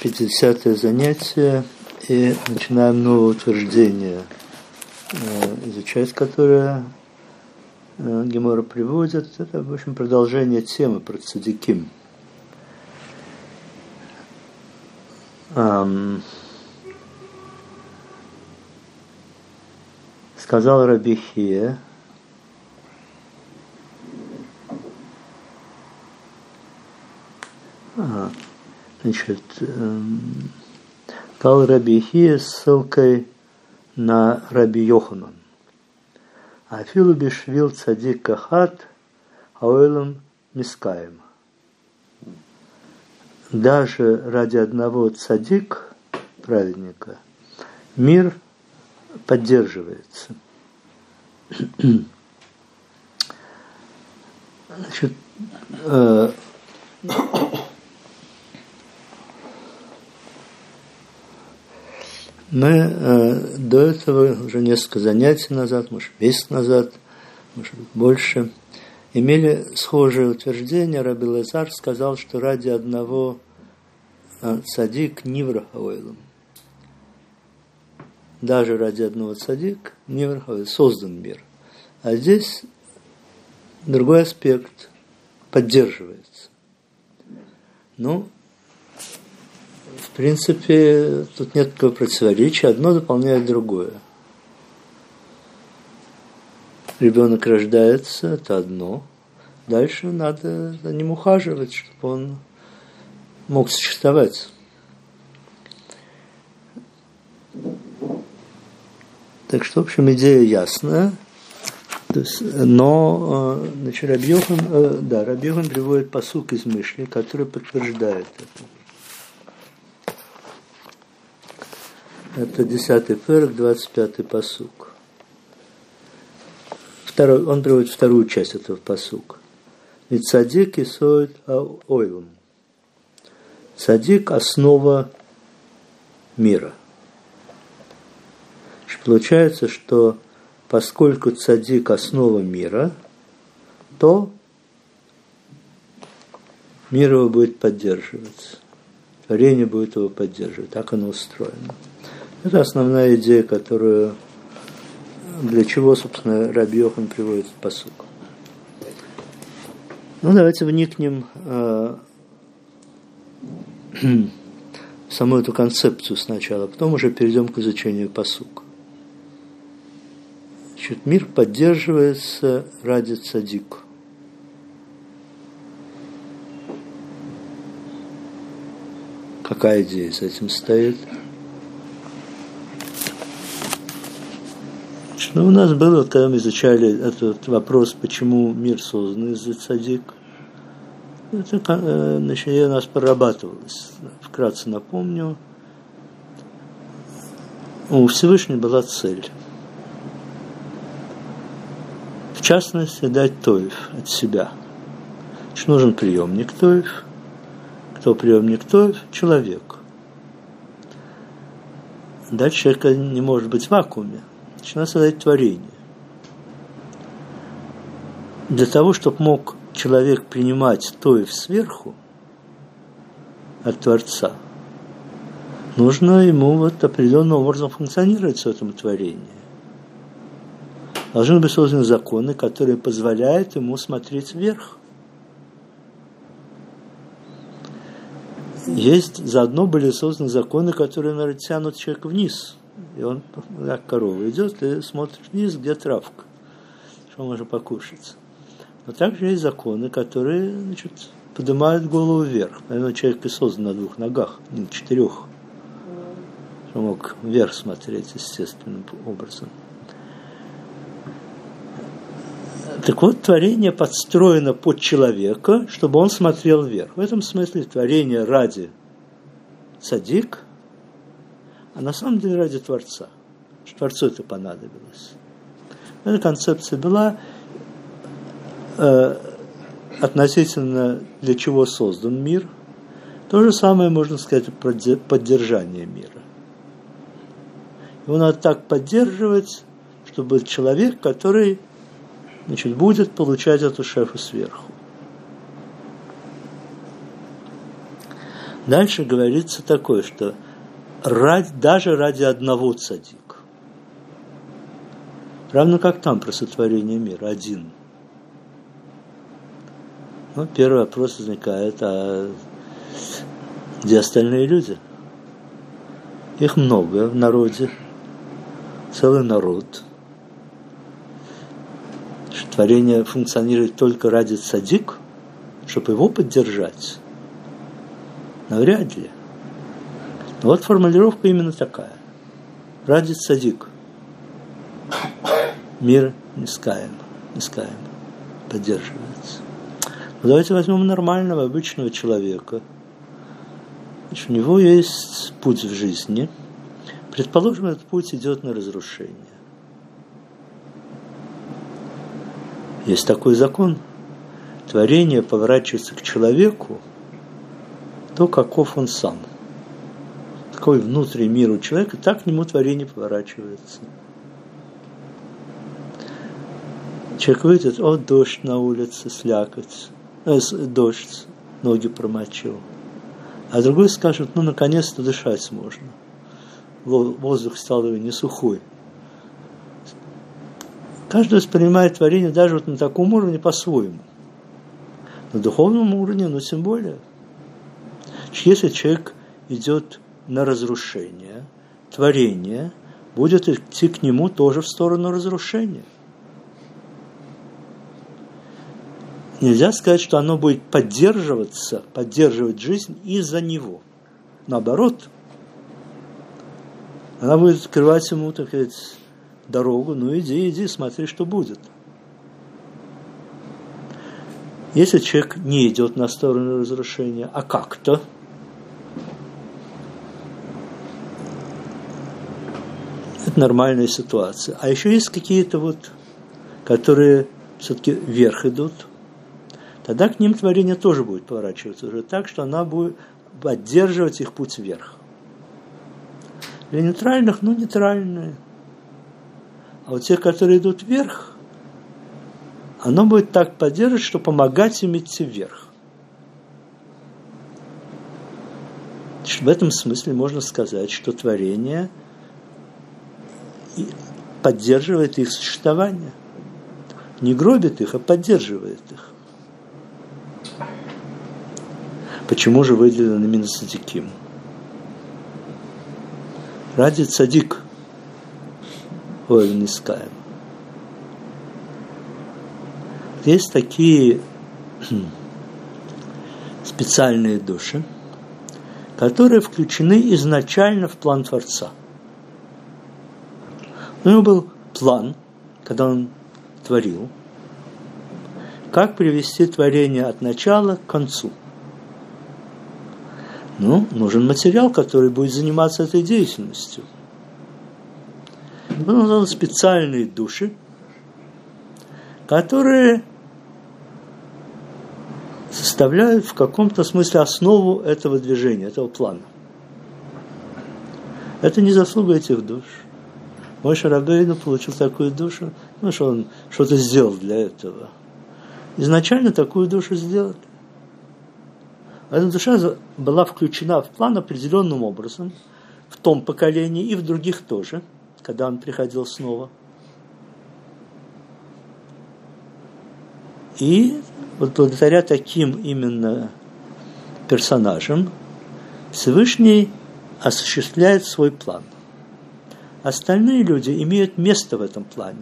50-е занятие, и начинаем новое утверждение изучать, которое Гемора приводит. Это, в общем, продолжение темы про цадиким. Сказал Раби Хия, значит, сказал Раби Хия с ссылкой на Раби Йоханан. Афилу бишвил цадик кахат, аойлам мискаем. Даже ради одного цадик, праведника, мир поддерживается. Значит, мы до этого, уже несколько занятий назад, может, месяц назад, может быть, больше, имели схожее утверждение. Раби Лазар сказал, что ради одного цадик нивра хаойлам. Даже ради одного цадик нивра хаойлам создан мир. А здесь другой аспект поддерживается. Ну, в принципе, тут нет такого противоречия. Одно дополняет другое. Ребенок рождается, это одно. Дальше надо за ним ухаживать, чтобы он мог существовать. Так что, в общем, идея ясная. То есть, но значит, Раби Йохан приводит пасук из Мишли, который подтверждает это. Это 10-й перек, 25-й пасук. Он приводит вторую часть этого пасука. Ведь цадик исоид аойлам. Цадик – основа мира. Получается, что поскольку цадик – основа мира, то мир его будет поддерживаться. Творение будет его поддерживать. Так оно устроено. Это основная идея, которую, для чего, собственно, Раби Йохан приводит в пасук. Ну, давайте вникнем в саму эту концепцию сначала, потом уже перейдем к изучению пасука. Значит, мир поддерживается ради цадика. Какая идея с этим стоит? Ну, у нас было, когда мы изучали этот вопрос, почему мир создан из-за цадик, это, значит, у нас прорабатывалось. Вкратце напомню. У Всевышнего была цель. В частности, дать тоев от себя. Значит, нужен приемник тоев. Кто приемник тоев? Человек. Дальше человека не может быть в вакууме. Значит, надо создать творение. Для того, чтобы мог человек принимать тоев сверху от Творца, нужно ему вот определенным образом функционировать в этом творении. Должны быть созданы законы, которые позволяют ему смотреть вверх. Заодно были созданы законы, которые, наверное, тянут человека вниз. И он, как корова, идет и смотрит вниз, где травка, что можно покушать. Но также есть законы, которые, значит, поднимают голову вверх. Наверное, человек и создан на 2 ногах, не на 4, что мог вверх смотреть естественным образом. Так вот, творение подстроено под человека, чтобы он смотрел вверх. В этом смысле творение ради цадик, а на самом деле ради Творца. Что Творцу это понадобилось. Эта концепция была относительно для чего создан мир. То же самое можно сказать про поддержание мира. Его надо так поддерживать, чтобы был человек, который, значит, будет получать эту шефу сверху. Дальше говорится такое, что даже ради одного цадик, равно как там про сотворение мира, один. Ну, первый вопрос возникает, а где остальные люди? Их много в народе, целый народ. Что творение функционирует только ради цадик, чтобы его поддержать? Навряд ли. Но вот формулировка именно такая. Ради цадик. Мир нискаем поддерживается. Но давайте возьмем нормального, обычного человека. Значит, у него есть путь в жизни. Предположим, этот путь идет на разрушение. Есть такой закон. Творение поворачивается к человеку, то каков он сам. Какой внутренний мир у человека, так к нему творение поворачивается. Человек выйдет, дождь на улице, слякоть, дождь, ноги промочил. А другой скажет, наконец-то дышать можно. Воздух стал не сухой. Каждый воспринимает творение даже вот на таком уровне по-своему. На духовном уровне, тем более. Если человек идет на разрушение, творение будет идти к нему тоже в сторону разрушения. Нельзя сказать, что оно будет поддерживать жизнь из-за него. Наоборот, она будет открывать ему, так сказать, дорогу, иди, смотри, что будет. Если человек не идет на сторону разрушения, а как-то, это нормальная ситуация. А еще есть какие-то которые все-таки вверх идут, тогда к ним творение тоже будет поворачиваться уже так, что она будет поддерживать их путь вверх. Для нейтральных, нейтральные. А у тех, которые идут вверх, оно будет так поддерживать, что помогать им идти вверх. В этом смысле можно сказать, что творение поддерживает их существование. Не гробит их, а поддерживает их. Почему же выделено именно цадиким? Ради цадик нискаем. Есть такие специальные души, которые включены изначально в план Творца. У него был план, когда он творил, как привести творение от начала к концу. Нужен материал, который будет заниматься этой деятельностью. Он назвал специальные души, которые составляют в каком-то смысле основу этого движения, этого плана. Это не заслуга этих душ. Моше Рабейну получил такую душу, что он что-то сделал для этого. Изначально такую душу сделали. Эта душа была включена в план определенным образом, в том поколении и в других тоже, когда он приходил снова. И благодаря таким именно персонажам Всевышний осуществляет свой план. Остальные люди имеют место в этом плане.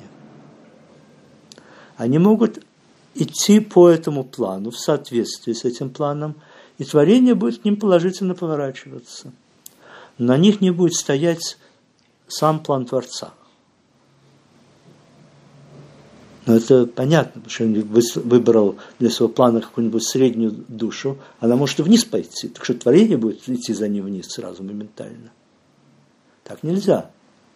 Они могут идти по этому плану в соответствии с этим планом, и творение будет к ним положительно поворачиваться. На них не будет стоять сам план Творца. Но это понятно, потому что он выбрал для своего плана какую-нибудь среднюю душу, она может и вниз пойти, так что творение будет идти за ним вниз сразу, моментально. Так нельзя.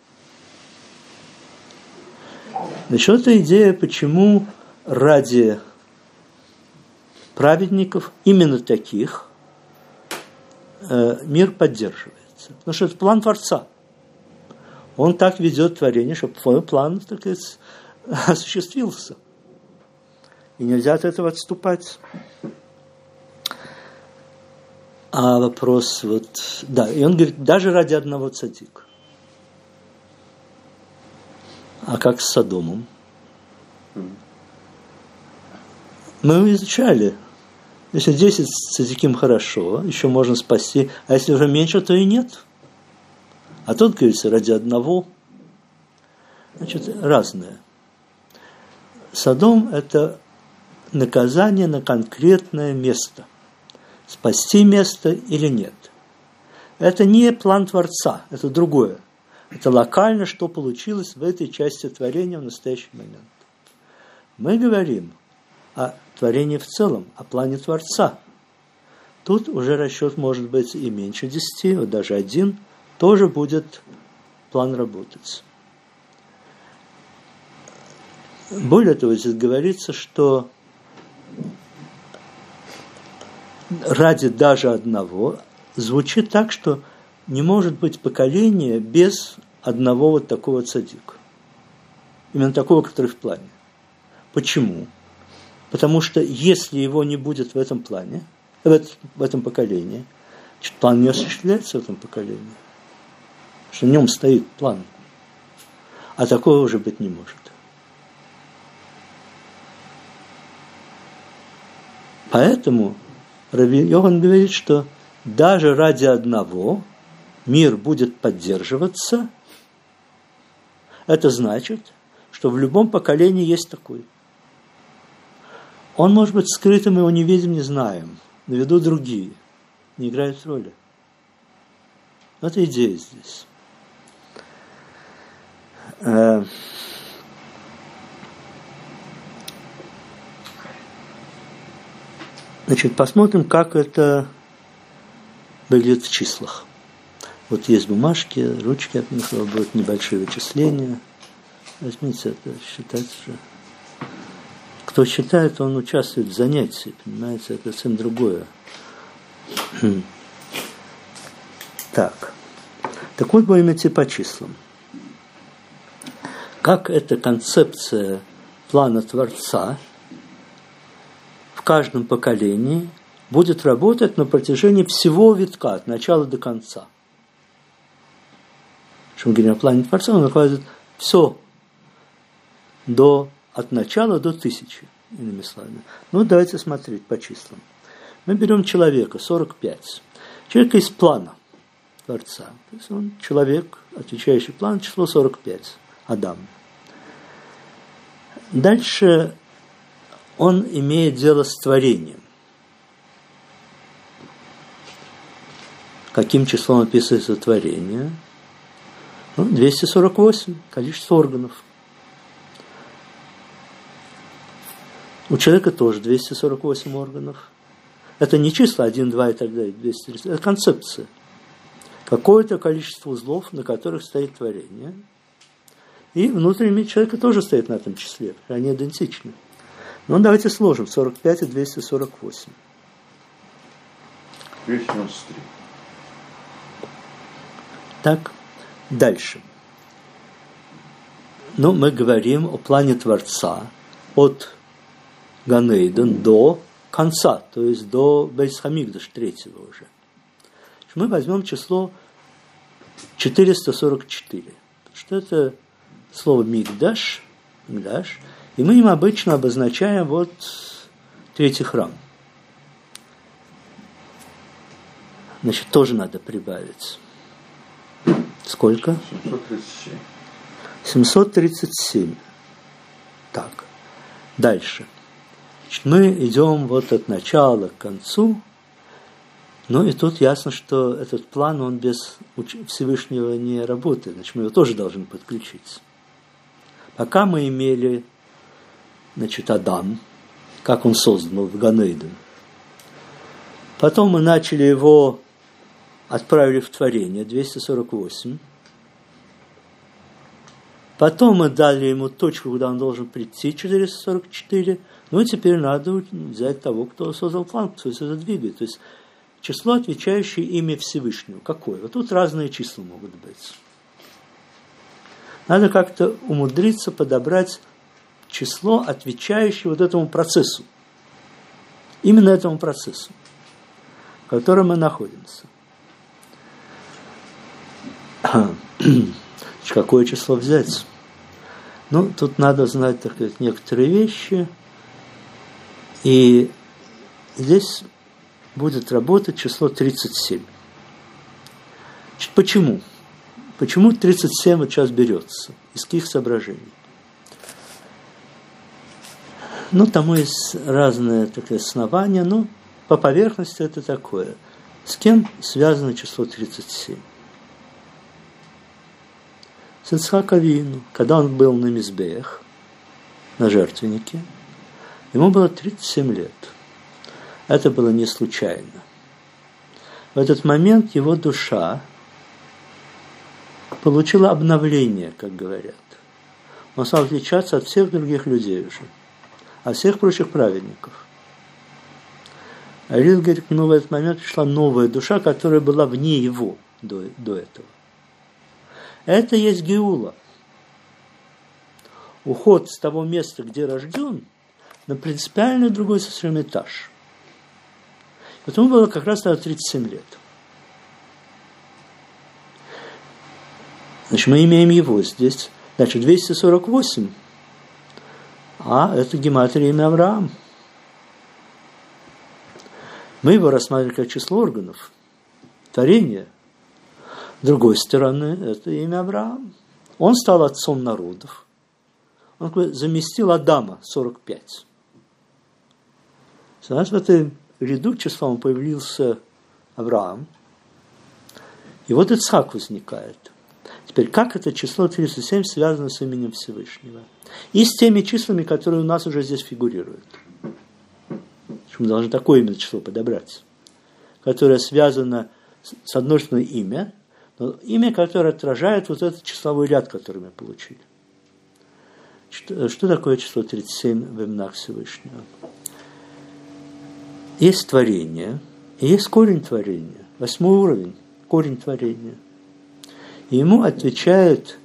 Значит, это идея, почему ради праведников, именно таких, мир поддерживается. Потому что это план Творца. Он так ведет творение, чтобы твой план, так сказать, осуществился. И нельзя от этого отступать. А вопрос вот, да, и он говорит, даже ради одного цадика. А как с Содомом? Мы изучали. Если 10 цадиким хорошо, еще можно спасти, а если уже меньше, то и нет. А тут, говорится, ради одного. Значит, разное. Содом – это наказание на конкретное место. Спасти место или нет. Это не план Творца, это другое. Это локально, что получилось в этой части творения в настоящий момент. Мы говорим о творении в целом, о плане Творца. Тут уже расчет может быть и меньше 10, вот даже 1, тоже будет план работать. Более того, здесь говорится, что ради даже одного звучит так, что не может быть поколения без одного вот такого цадика. Именно такого, который в плане. Почему? Потому что если его не будет в этом плане, в этом поколении, план не осуществляется в этом поколении. Что в нем стоит план. А такого уже быть не может. Поэтому Раби Йохан говорит, что даже ради одного мир будет поддерживаться. Это значит, что в любом поколении есть такой. Он может быть скрытым, мы его не видим, не знаем. На виду другие. Не играют роли. Вот идея здесь. Значит, посмотрим, как это выглядит в числах. Вот есть бумажки, ручки от них, будут небольшие вычисления. Возьмите это, считать уже. Кто считает, он участвует в занятии, понимаете, это совсем другое. Так вот будем идти по числам. Как эта концепция плана Творца в каждом поколении будет работать на протяжении всего витка, от начала до конца. Что мы говорим о плане Творца, он накладывает все от начала до 1000, иными словами. Ну, давайте смотреть по числам. Мы берем человека, 45. Человек из плана Творца. То есть он человек, отвечающий план, число 45. Адам. Дальше он имеет дело с творением. Каким числом описывается творение? 248, количество органов. У человека тоже 248 органов. Это не числа 1, 2 и так далее, 230. Это концепция. Какое-то количество узлов, на которых стоит творение. И внутренний мир человека тоже стоит на этом числе. Они идентичны. Ну, давайте сложим 45 и 248. 293. Так, дальше. Ну, мы говорим о плане Творца от Ганейден до конца, то есть до Бейс-Хамикдаш, 3-го уже. Мы возьмем число 444, что это слово Мигдаш, и мы им обычно обозначаем вот 3-й храм. Значит, тоже надо прибавить. Сколько? 737. 737. Так, дальше. Значит, мы идем вот от начала к концу. Ну и тут ясно, что этот план, он без Всевышнего не работает. Значит, мы его тоже должны подключить. Пока мы имели, значит, Адам, как он создан был в Ганейден. Потом мы начали его, отправили в творение, 248. Потом мы дали ему точку, куда он должен прийти, 444. Ну и теперь надо взять того, кто создал план, кто это двигает. То есть число, отвечающее имя Всевышнего. Какое? Вот тут разные числа могут быть. Надо как-то умудриться подобрать число, отвечающее вот этому процессу. Именно этому процессу. в котором мы находимся. Какое число взять? Ну, тут надо знать, так сказать, некоторые вещи. И здесь будет работать число 37. Значит, почему? Почему 37 вот сейчас берется? Из каких соображений? Ну, тому есть разные такие основания, но по поверхности это такое. С кем связано число 37? С Ицхак Авину, когда он был на Мизбех, на жертвеннике, ему было 37 лет. Это было не случайно. В этот момент его душа получила обновление, как говорят. Он стал отличаться от всех других людей уже, от всех прочих праведников. А Рил говорит, к нему в этот момент пришла новая душа, которая была вне его до этого. Это есть геула. Уход с того места, где рожден, на принципиально другой совершенно этаж. Вот ему было как раз тогда 37 лет. Значит, мы имеем его здесь. Значит, 248. А это гематрия имя Авраам. Мы его рассматриваем как число органов творения. С другой стороны, это имя Авраам. Он стал отцом народов. Он заместил Адама 45. Значит, в этом ряду числом появился Авраам. И вот Ицхак возникает. Теперь, как это число 37 связано с именем Всевышнего? И с теми числами, которые у нас уже здесь фигурируют. Мы должны такое именно число подобрать, которое связано с одной стороны имя, но имя, которое отражает вот этот числовой ряд, который мы получили. Что такое число 37 в именах Всевышнего? Есть творение, и есть корень творения, 8 уровень, корень творения. И ему отвечает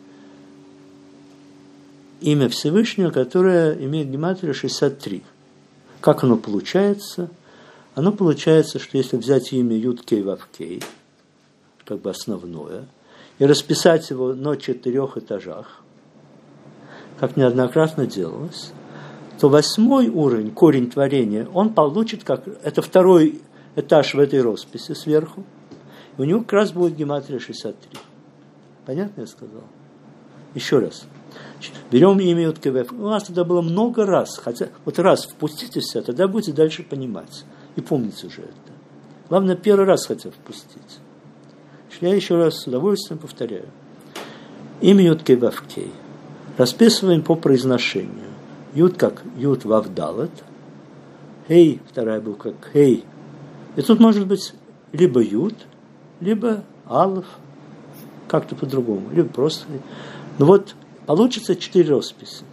имя Всевышнего, которое имеет гематрию 63. Как оно получается? Оно получается, что если взять имя Юд-Кей Вав-Кей, как бы основное, и расписать его на 4 этажах, как неоднократно делалось, то 8 уровень, корень творения, он получит, как это 2 этаж в этой росписи сверху, и у него как раз будет гематрия 63. Понятно я сказал? Еще раз. Значит, берем имя Юд-Кей. У нас тогда было много раз, хотя вот раз впуститесь, тогда будете дальше понимать. И помните уже это. Главное, первый раз хотя впустить. Я еще раз с удовольствием повторяю. Имя Юд-Кей Вав-Кей. Расписываем по произношению. Юд как Юд Вав-Далет. Хей, вторая буква как Хей. И тут может быть либо Юд, либо Алеф. Как-то по-другому. Либо просто. Ну вот, получится 4 росписи.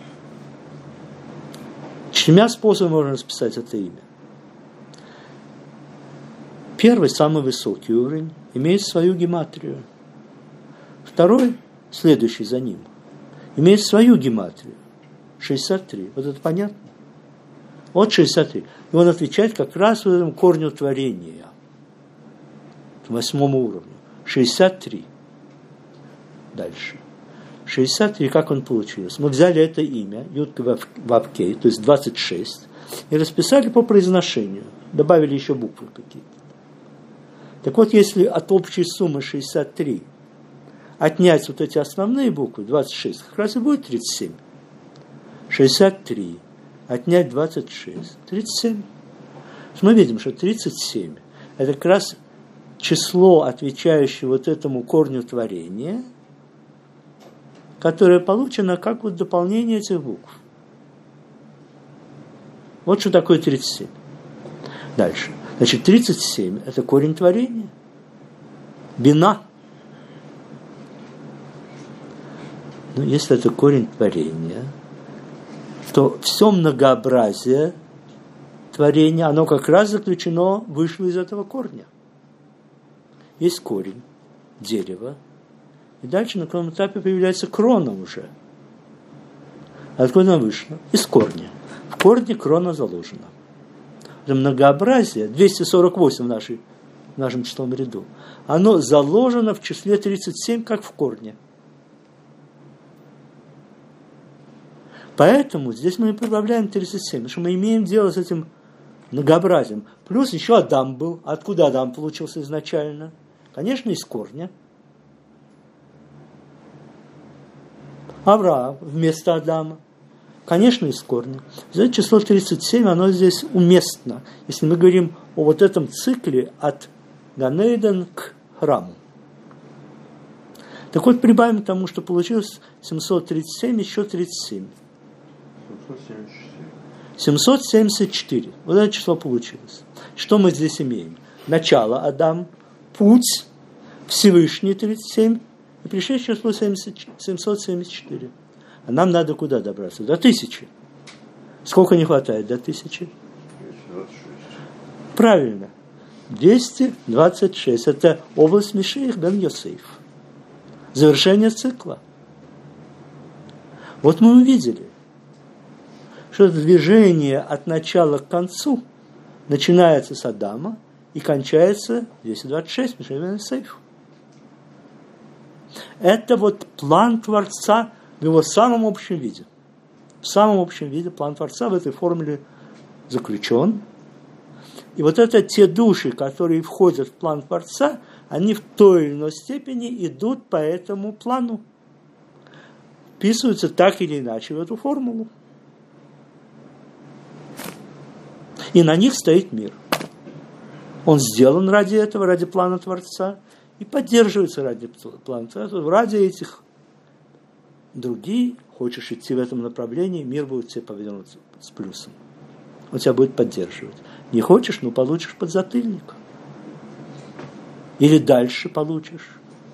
4 способами можно расписать это имя. Первый, самый высокий уровень, имеет свою гематрию. Второй, следующий за ним, имеет свою гематрию. 63. Вот это понятно? Вот 63. И он отвечает как раз этому корню творения. 8 уровню. 63. Дальше. 63, как он получился? Мы взяли это имя, Юд-Кей Вав-Кей, то есть 26, и расписали по произношению. Добавили еще буквы какие-то. Так вот, если от общей суммы 63 отнять вот эти основные буквы, 26, как раз и будет 37. 63 отнять 26, 37. Мы видим, что 37 – это как раз число, отвечающее вот этому корню творения, которое получено как вот дополнение этих букв. Вот что такое 37. Дальше. Значит, 37 – это корень творения. Бина. Ну, если это корень творения, то все многообразие творения, оно как раз заключено, вышло из этого корня. Есть корень, дерево, и дальше на каком этапе появляется крона уже. Откуда она вышла? Из корня. В корне крона заложена. это многообразие, 248 в нашем числовом ряду, оно заложено в числе 37, как в корне. Поэтому здесь мы прибавляем 37, потому что мы имеем дело с этим многообразием. Плюс еще Адам был. Откуда Адам получился изначально? Конечно, из корня. Авраам вместо Адама. Конечно, из корня. Это число 37, оно здесь уместно, если мы говорим о вот этом цикле от Ганейден к храму. Так вот, прибавим к тому, что получилось 737, еще 37. 774. Вот это число получилось. Что мы здесь имеем? Начало Адам, путь, Всевышний 37, и пришедшее число 774. А нам надо куда добраться? До 1000. Сколько не хватает до 1000? 226. Правильно. 226. Это область Мишех бен Йосеф. Завершение цикла. Вот мы увидели, что движение от начала к концу начинается с Адама и кончается 226 Мишех бен Йосеф. Это вот план Творца в его самом общем виде. В самом общем виде план Творца в этой формуле заключен. И вот это те души, которые входят в план Творца, они в той или иной степени идут по этому плану. Вписываются так или иначе в эту формулу. И на них стоит мир. Он сделан ради этого, ради плана Творца, и поддерживается ради плана Творца. Ради этих другие, хочешь идти в этом направлении, мир будет тебе повернут с плюсом. Он тебя будет поддерживать. Не хочешь, ну получишь подзатыльник. Или дальше получишь.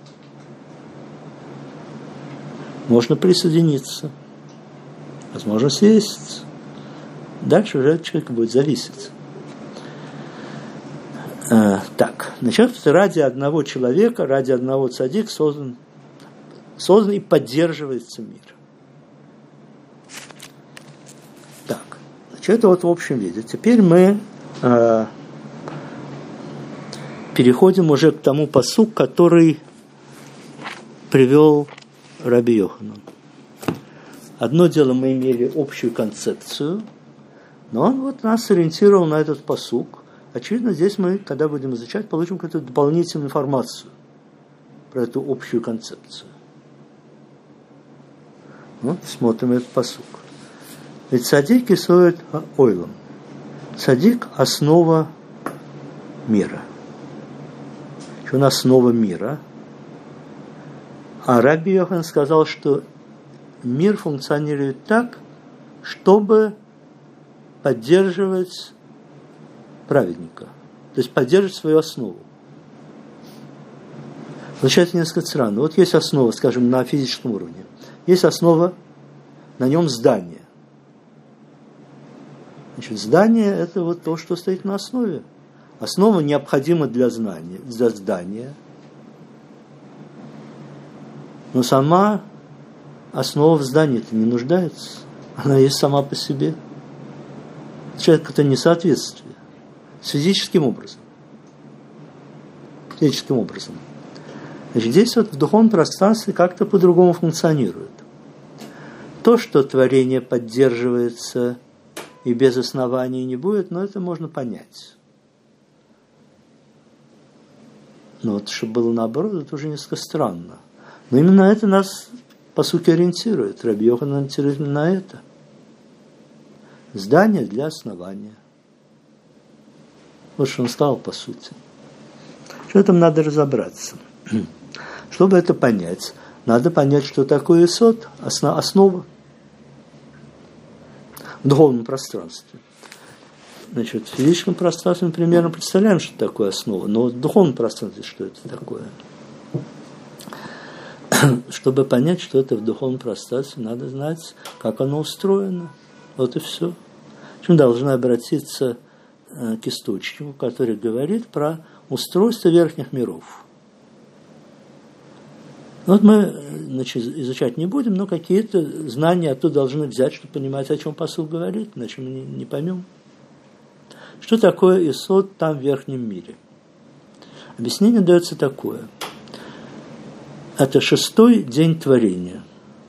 Можно присоединиться. Возможно, съесть. Дальше уже от человека будет зависеть. Так, значит, ради одного человека, ради одного цадика создан и поддерживается мир. Так, значит, это вот в общем виде. Теперь мы переходим уже к тому пасуку, который привел Раби Йоханан. Одно дело, мы имели общую концепцию, но он вот нас ориентировал на этот пасук. Очевидно, здесь мы, когда будем изучать, получим какую-то дополнительную информацию про эту общую концепцию. Вот, смотрим этот пасук. Ведь цадик исоет ойлом. Цадик – основа мира. Он основа мира. А Раби Йохан сказал, что мир функционирует так, чтобы поддерживать праведника. То есть поддерживать свою основу. Звучит несколько странно. Вот есть основа, скажем, на физическом уровне. Есть основа, на нем здание. Значит, здание – это вот то, что стоит на основе. Основа необходима для здания. Но сама основа в здании-то не нуждается. Она есть сама по себе. Человек – это несоответствие. С физическим образом. Физическим образом. Значит, здесь вот в духовном пространстве как-то по-другому функционирует. То, что творение поддерживается и без оснований не будет, но это можно понять. Но вот, чтобы было наоборот, это уже несколько странно. Но именно это нас, по сути, ориентирует. Раби Йохан ориентирует именно на это. Здание для основания. Вот что он сказал, по сути. В этом надо разобраться. Чтобы это понять, надо понять, что такое исод, основа в духовном пространстве. Значит, в физическом пространстве мы примерно представляем, что такое основа, но в духовном пространстве что это такое? Чтобы понять, что это в духовном пространстве, надо знать, как оно устроено. Вот и все. Мы должны обратиться к источнику, который говорит про устройство верхних миров. Вот мы, значит, изучать не будем, но какие-то знания оттуда должны взять, чтобы понимать, о чем пасук говорит, иначе мы не поймем. Что такое Исод там в верхнем мире? Объяснение дается такое. Это 6-й день творения.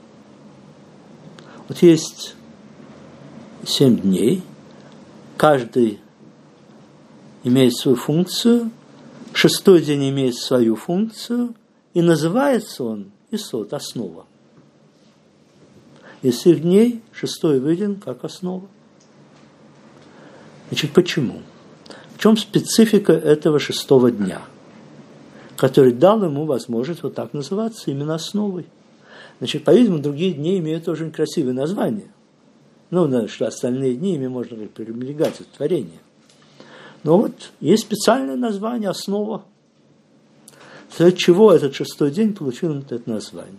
Вот есть 7 дней, каждый имеет свою функцию, 6-й день имеет свою функцию, и называется он Исод, основа. Из всех дней 6-й выведен как основа. Значит, почему? В чем специфика этого 6-го дня, который дал ему возможность вот так называться, именно основой? Значит, по-видимому, другие дни имеют очень красивые названия. Ну, что остальные дни, ими можно пренебрегать от творения. Но вот есть специальное название, основа. Вследствие чего этот 6-й день получил это название.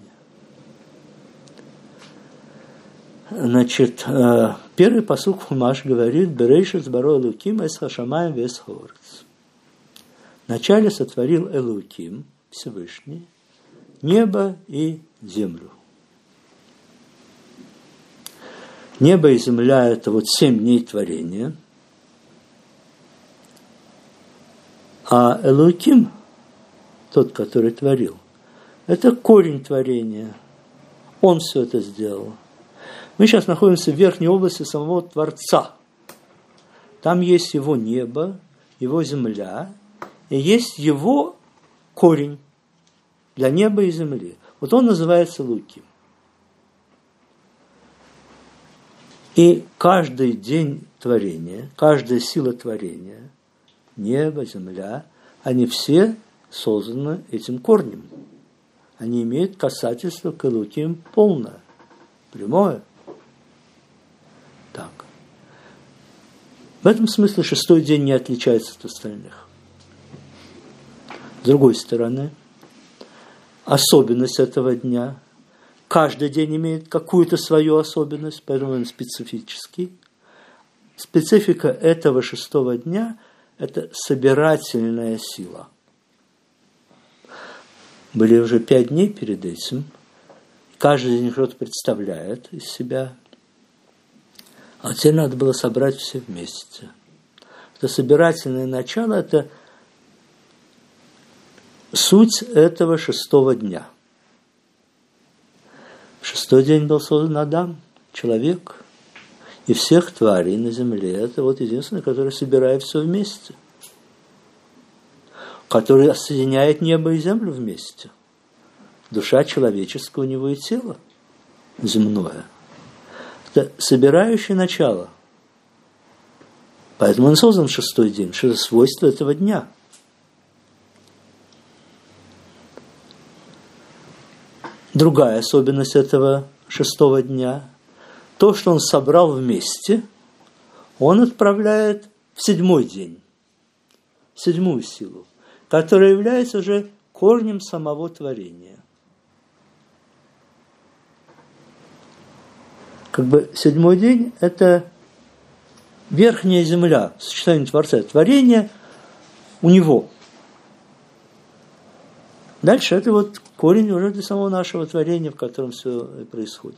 Значит, первый пасук Хумаш говорит: «Берешит баро Элоким эс хашамаем вес хорец». Вначале сотворил Элоким, Всевышний, небо и землю. Небо и земля – это вот 7 дней творения. А Элоким, тот, который творил, это корень творения. Он все это сделал. Мы сейчас находимся в верхней области самого Творца. Там есть его небо, его земля, и есть его корень для неба и земли. Вот он называется Элоким. И каждый день творения, каждая сила творения, небо, земля, они все созданы этим корнем. Они имеют касательство к Элоким полное, прямое. Так. В этом смысле 6-й день не отличается от остальных. С другой стороны, особенность этого дня, каждый день имеет какую-то свою особенность, поэтому он специфический. Специфика этого 6-го дня – это собирательная сила. Были уже 5 дней перед этим, каждый день что-то представляет из себя. А теперь надо было собрать все вместе. Это собирательное начало – это суть этого 6-го дня. В 6-й день был создан Адам, человек, и всех тварей на земле. Это вот единственное, которое собирает все вместе, который соединяет небо и землю вместе. Душа человеческая у него и тело земное. Это собирающее начало. Поэтому он создан в 6-й день, что это свойство этого дня. Другая особенность этого 6-го дня – то, что он собрал вместе, он отправляет в 7-й день, в 7-ю силу, которая является уже корнем самого творения. Как бы 7-й день – это верхняя земля, сочетание Творца, творение у него. Дальше это вот корень уже для самого нашего творения, в котором все происходит.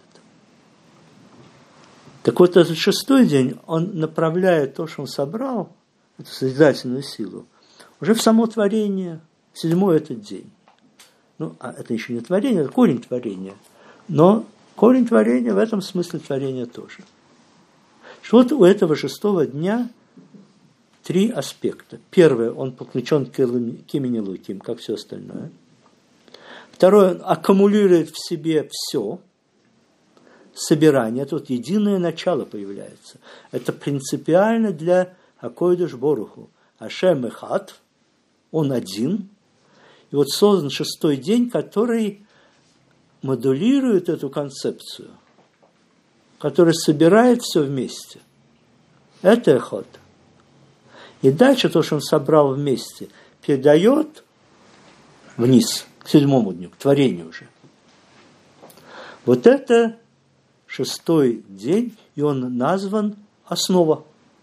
Так вот, этот 6-й день, он направляет то, что он собрал, эту созидательную силу, уже в само творение, в 7-й этот день. Ну, а это еще не творение, это корень творения. Но корень творения в этом смысле творения тоже. Вот у этого 6-го дня 3 аспекта. Первое, он подключен к имени Элоким, как все остальное. Второе, он аккумулирует в себе все. Собирание, тут единое начало появляется. Это принципиально для Акойдыш Боруху. Ашем Эхад, он один. И вот создан 6-й день, который модулирует эту концепцию, который собирает все вместе. Это Эхад. И дальше то, что он собрал вместе, передает вниз, к 7-му дню, к творению уже. Вот это 6-й день, и он назван основа.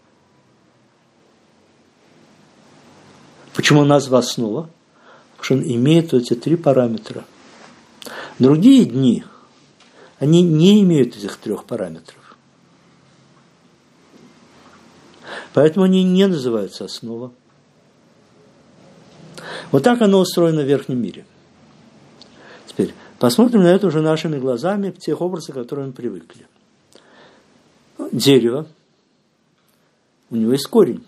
Почему он назван основа? Потому что он имеет эти 3 параметра. Другие дни, они не имеют этих 3 параметров. Поэтому они не называются основа. Вот так оно устроено в верхнем мире. Теперь посмотрим на это уже нашими глазами в тех образах, к которым мы привыкли. Дерево, у него есть корень.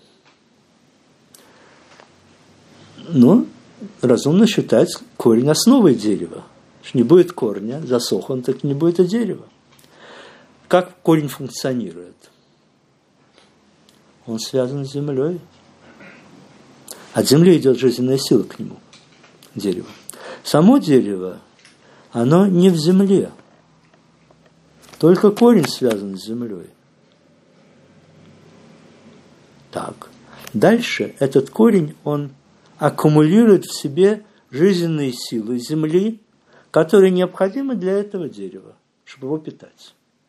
Но разумно считать корень основой дерева. Не будет корня, засох он, так не будет и дерева. Как корень функционирует? Он связан с землей. От земли идет жизненная сила к нему, дерево. Само дерево, оно не в земле. Только корень связан с землей. Так. Дальше этот корень, он аккумулирует в себе жизненные силы земли, которые необходимы для этого дерева, чтобы его питать.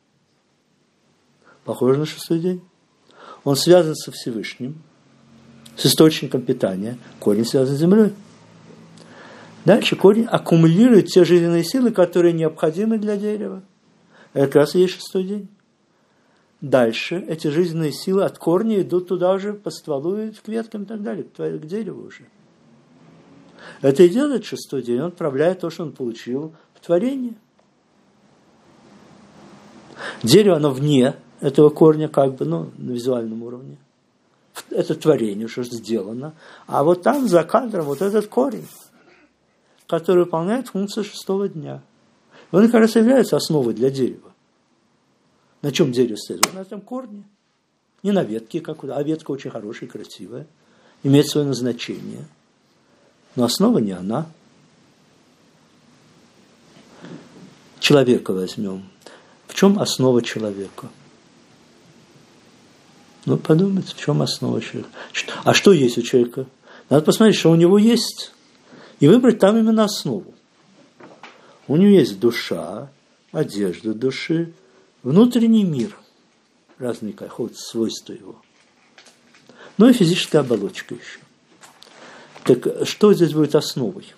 Похоже на шестой день. Он связан со Всевышним, с источником питания. Корень связан с землей. Дальше корень аккумулирует те жизненные силы, которые необходимы для дерева. Это как раз и есть шестой день. Дальше эти жизненные силы от корня идут туда же, по стволу и к веткам и так далее, к дереву уже. Это и делает шестой день. Он отправляет то, что он получил в творение. Дерево, оно вне этого корня, как бы, на визуальном уровне. Это творение, что сделано. А вот там, за кадром, вот этот корень, который выполняет функцию шестого дня. Он как раз является основой для дерева. На чем дерево стоит? На этом корне. Не на ветке, а ветка очень хорошая, красивая, имеет свое назначение. Но основа не она. Человека возьмем. В чем основа человека? Подумайте, в чем основа человека. А что есть у человека? Надо посмотреть, что у него есть, и выбрать там именно основу. У него есть душа, одежда души, внутренний мир, разные свойства его. И физическая оболочка еще. Так что здесь будет основой?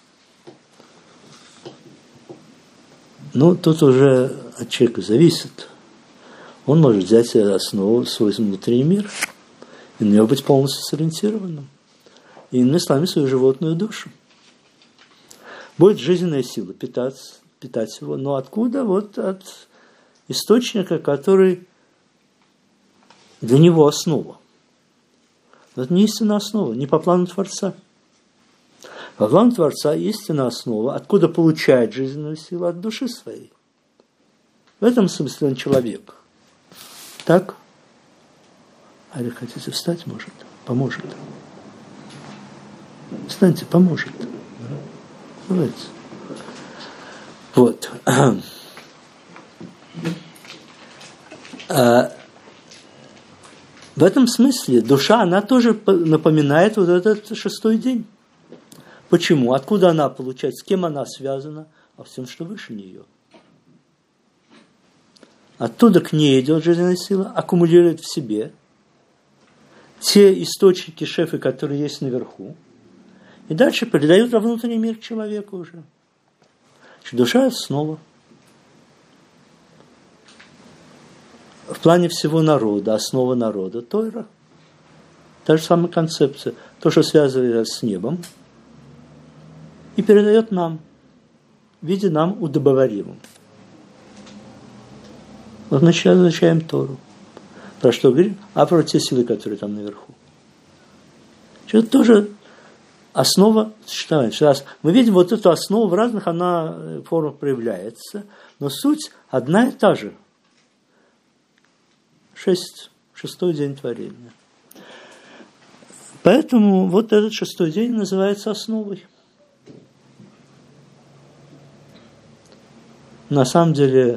Тут уже от человека зависит. Он может взять за основу свой внутренний мир и на него быть полностью сориентированным. И иными словами, свою животную душу. Будет жизненная сила питать его. Но откуда? Вот от источника, который для него основа. Это не истинная основа, не по плану Творца. По плану Творца истинная основа, откуда получает жизненную силу от души своей. В этом смысле он человек. Так? А вы хотите встать, может? Поможет. Встаньте, поможет. Давайте. Вот. В этом смысле душа, она тоже напоминает вот этот шестой день. Почему? Откуда она получает? С кем она связана? А с тем, что выше нее. Оттуда к ней идет жизненная сила, аккумулирует в себе те источники шефы, которые есть наверху, и дальше передают во внутренний мир человеку уже. Душа снова. В плане всего народа, основа народа, Тора. Та же самая концепция. То, что связывает с небом, и передает нам, в виде нам удобоваримым. Вот мы сейчас изучаем Тору. Про что говорим? А про те силы, которые там наверху. Это тоже основа существования. Мы видим вот эту основу в разных формах проявляется, но суть одна и та же. Шестой день творения. Поэтому вот этот шестой день называется основой. На самом деле,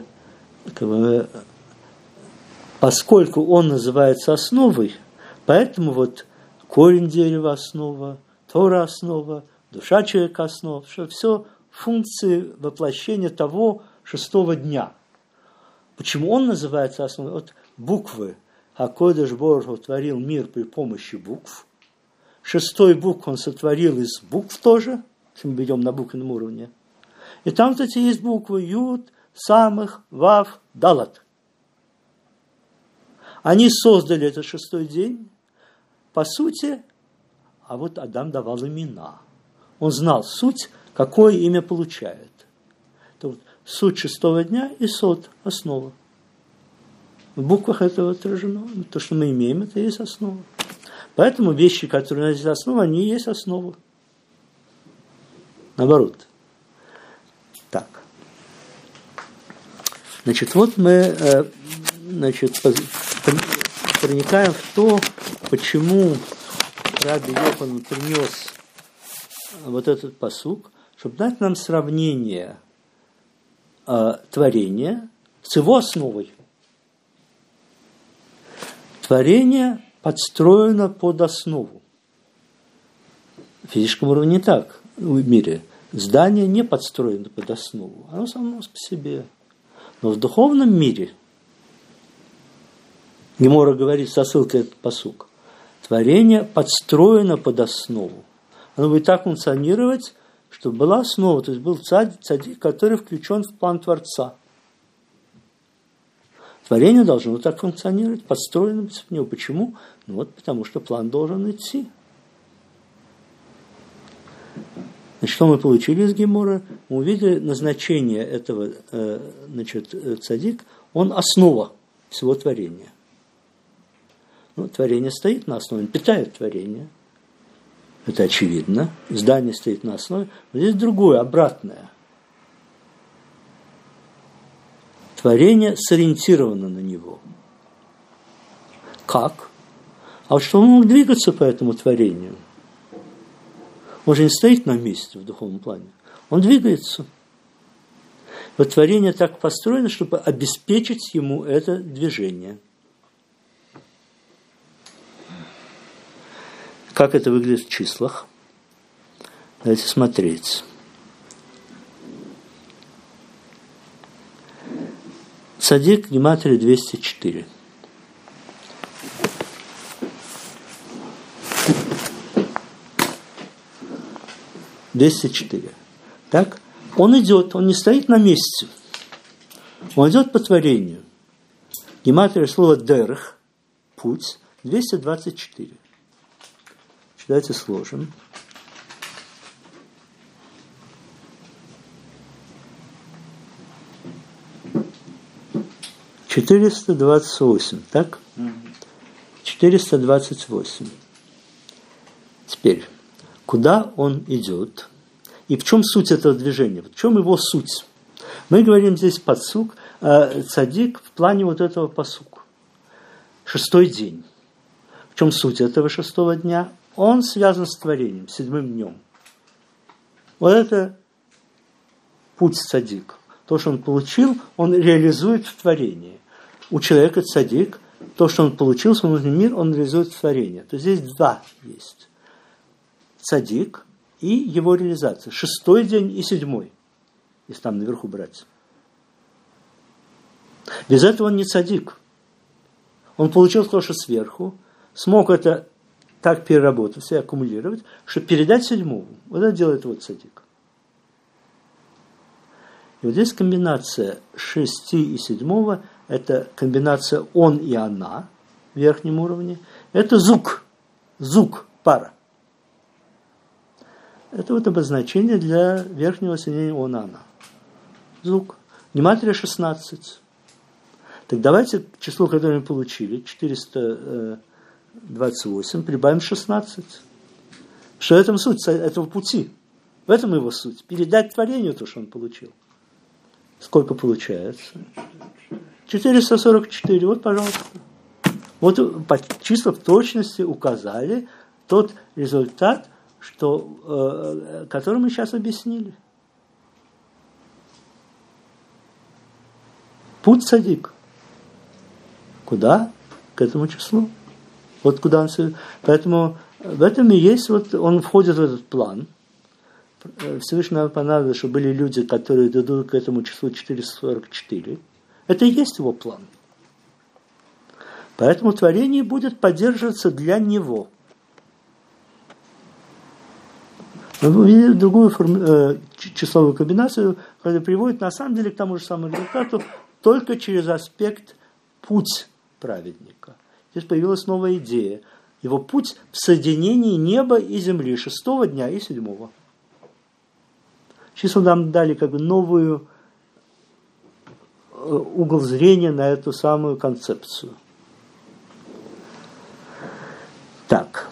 поскольку он называется основой, поэтому вот корень дерева основа, Тора основа, душа человека основа, что все функции воплощения того шестого дня. Почему он называется основой? Вот буквы. Акодеш Борух творил мир при помощи букв. Шестой букв он сотворил из букв тоже, если мы берем на буквенном уровне. И там вот эти есть буквы Юд, Самых, Вав, Далат. Они создали этот шестой день, по сути, а вот Адам давал имена. Он знал суть, какое имя получает. Это вот суть шестого дня и сот, основа. В буквах этого отражено. То, что мы имеем, это и есть основа. Поэтому вещи, которые у нас есть основа, они и есть основа. Наоборот. Так. Значит, вот мы проникаем в то, почему Раби Йоханан принес вот этот пасук, чтобы дать нам сравнение творения с его основой. Творение подстроено под основу. В физическом уровне не так в мире. Здание не подстроено под основу. Оно само по себе. Но в духовном мире, Гемора говорит со ссылкой на этот пасук, творение подстроено под основу. Оно будет так функционировать, чтобы была основа, то есть был цадик, который включен в план Творца. Творение должно так функционировать, подстроено быть в него. Почему? Ну вот потому что план должен идти. Значит, что мы получили из Гемора? Мы увидели назначение этого цадик, он основа всего творения. Ну, творение стоит на основе, он питает творение. Это очевидно. Здание стоит на основе. Но здесь другое, обратное. Творение сориентировано на него. Как? А вот что он мог двигаться по этому творению? Он же не стоит на месте в духовном плане. Он двигается. Вот творение так построено, чтобы обеспечить ему это движение. Как это выглядит в числах? Давайте смотреть. Цадик, гематрия 204. Так? Он идет, он не стоит на месте. Он идет по творению. Гематрия слова «дерх», путь, 224. Давайте сложим. $428, так? 428. Теперь, куда он идет? И в чем суть этого движения? В чем его суть? Мы говорим здесь пасук, цадик в плане вот этого пасука. Шестой день. В чем суть этого шестого дня? Он связан с творением, седьмым днем. Вот это путь цадик. То, что он получил, он реализует в творении. У человека цадик, то, что он получил, в внутренний мир, он реализует в творении. То есть здесь два есть. Цадик и его реализация. Шестой день и седьмой, если там наверху брать. Без этого он не цадик. Он получил то, что сверху, смог это так переработать и аккумулировать, чтобы передать седьмому. Вот это делает вот цадик. И вот здесь комбинация 6 и 7, это комбинация он и она в верхнем уровне. Это зук, пара. Это вот обозначение для верхнего соединения он и она. Зук. Гематрия 16. Так давайте к числу, которое мы получили, 428, прибавим 16. Что в этом суть этого пути? В этом его суть. Передать творению то, что он получил. Сколько получается? 444. Вот, пожалуйста. Вот числа в точности указали тот результат, который мы сейчас объяснили. Путь цадик. Куда? К этому числу. Вот куда он... Поэтому в этом и есть, вот он входит в этот план. Всевышнему понадобилось, чтобы были люди, которые дадут к этому числу 444. Это и есть его план. Поэтому творение будет поддерживаться для него. Мы увидели другую числовую комбинацию, которая приводит на самом деле к тому же самому результату, только через аспект путь праведника. Здесь появилась новая идея. его путь в соединении неба и земли 6-го дня и 7-го. Сейчас нам дали как бы новую угол зрения на эту самую концепцию. Так,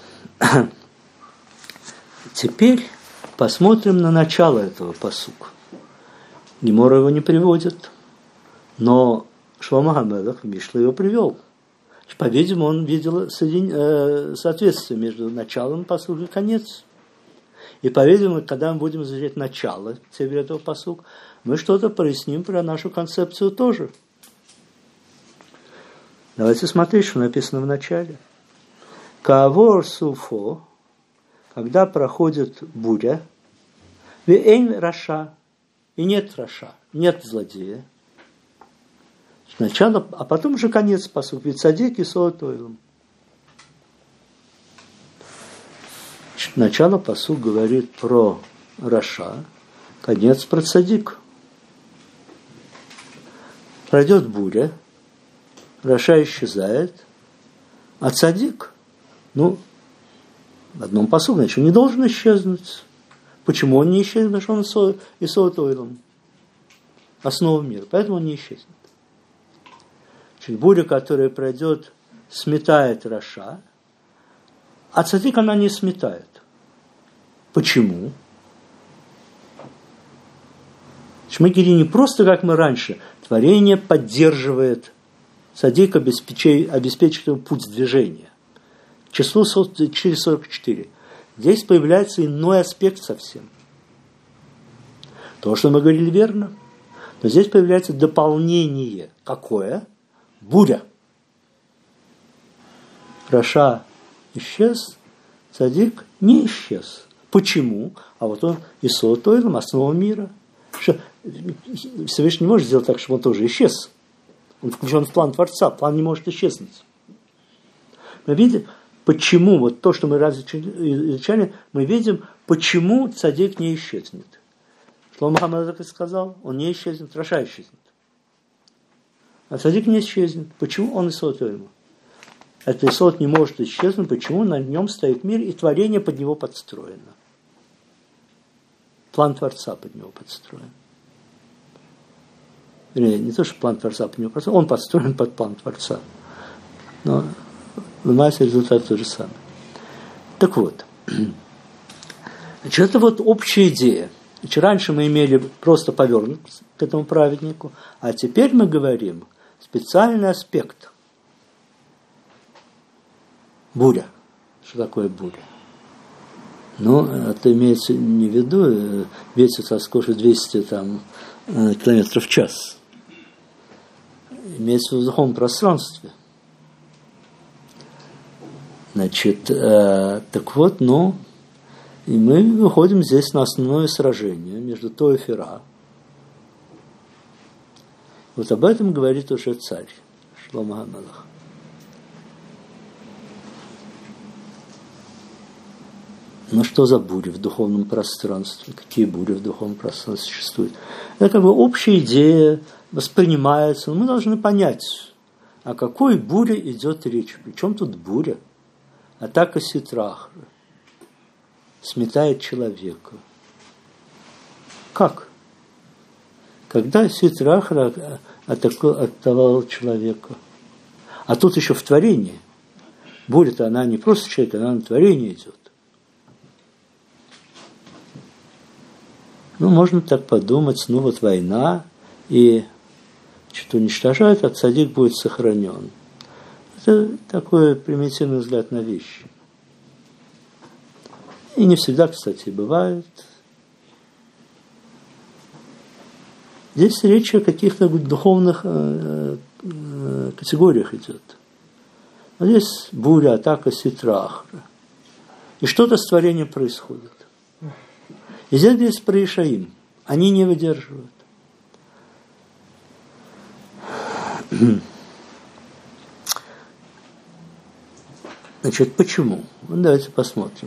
теперь посмотрим на начало этого пасука. Гемора его не приводит, но Шломо ха-Мелех в Мишле его привел. По-видимому, он видел соответствие между началом пасука и конец. И, по-видимому, когда мы будем изучать начало этого пасука, мы что-то проясним про нашу концепцию тоже. Давайте смотреть, что написано в начале. Каавор суфо, когда проходит буря, веэйн раша, и нет раша, нет злодея. Сначала, а потом уже конец пасук, ведь цадик и соотойлом. Начало пасук говорит про раша, конец про цадик. Пройдет буря, раша исчезает, а цадик, в одном пасуке, значит, он не должен исчезнуть. Почему он не исчезнет? Потому что он и соотойлом, основа мира, поэтому он не исчезнет. Значит, буря, которая пройдет, сметает раша, а цадик она не сметает. Почему? Мы говорим не просто, как мы раньше, творение поддерживает, цадик обеспечивает ему путь движения. Число 444. Здесь появляется иной аспект совсем. То, что мы говорили, верно. Но здесь появляется дополнение. Какое? Буря. Раша исчез, цадик не исчез. Почему? А вот он и соотойлом, основа мира. Всевышний не может сделать так, чтобы он тоже исчез. Он включен в план Творца, план не может исчезнуть. Мы видим, почему, вот то, что мы изучали, мы видим, почему цадик не исчезнет. Шломо ха-Мелех сказал, он не исчезнет, раша исчезнет. А цадик не исчезнет. Почему? Он и соотойлом. Этот исот не может исчезнуть, почему? На нем стоит мир, и творение под него подстроено. План Творца под него подстроен. Не то, что план Творца под него подстроен, он подстроен под план Творца. Но вымывается результат тот же самый. Так вот, значит, это вот общая идея. Значит, раньше мы имели просто повернутость к этому праведнику, а теперь мы говорим специальный аспект. Буря. Что такое буря? Это имеется не в виду, ветер со скоростью 200 километров в час. Имеется в духовном пространстве. Значит, так вот, и мы выходим здесь на основное сражение между То и Фера. Вот об этом говорит уже царь Шломо ха-Мелех. Что за бури в духовном пространстве? Какие бури в духовном пространстве существуют? Это как бы общая идея воспринимается. Но мы должны понять, о какой буре идет речь. Причем тут буря? Атака Ситрахра. Сметает человека. Как? Когда Ситрахра атаковал человека. А тут еще в творении. Буря-то она не просто человек, она на творение идет. Можно так подумать, война, и что-то уничтожают, а цадик будет сохранен. Это такой примитивный взгляд на вещи. И не всегда, кстати, бывает. Здесь речь о каких-то духовных категориях идет. А здесь буря, атака Ситрахра. И что-то с творением происходит. И здесь про Ишаим. Они не выдерживают. Значит, почему? Давайте посмотрим.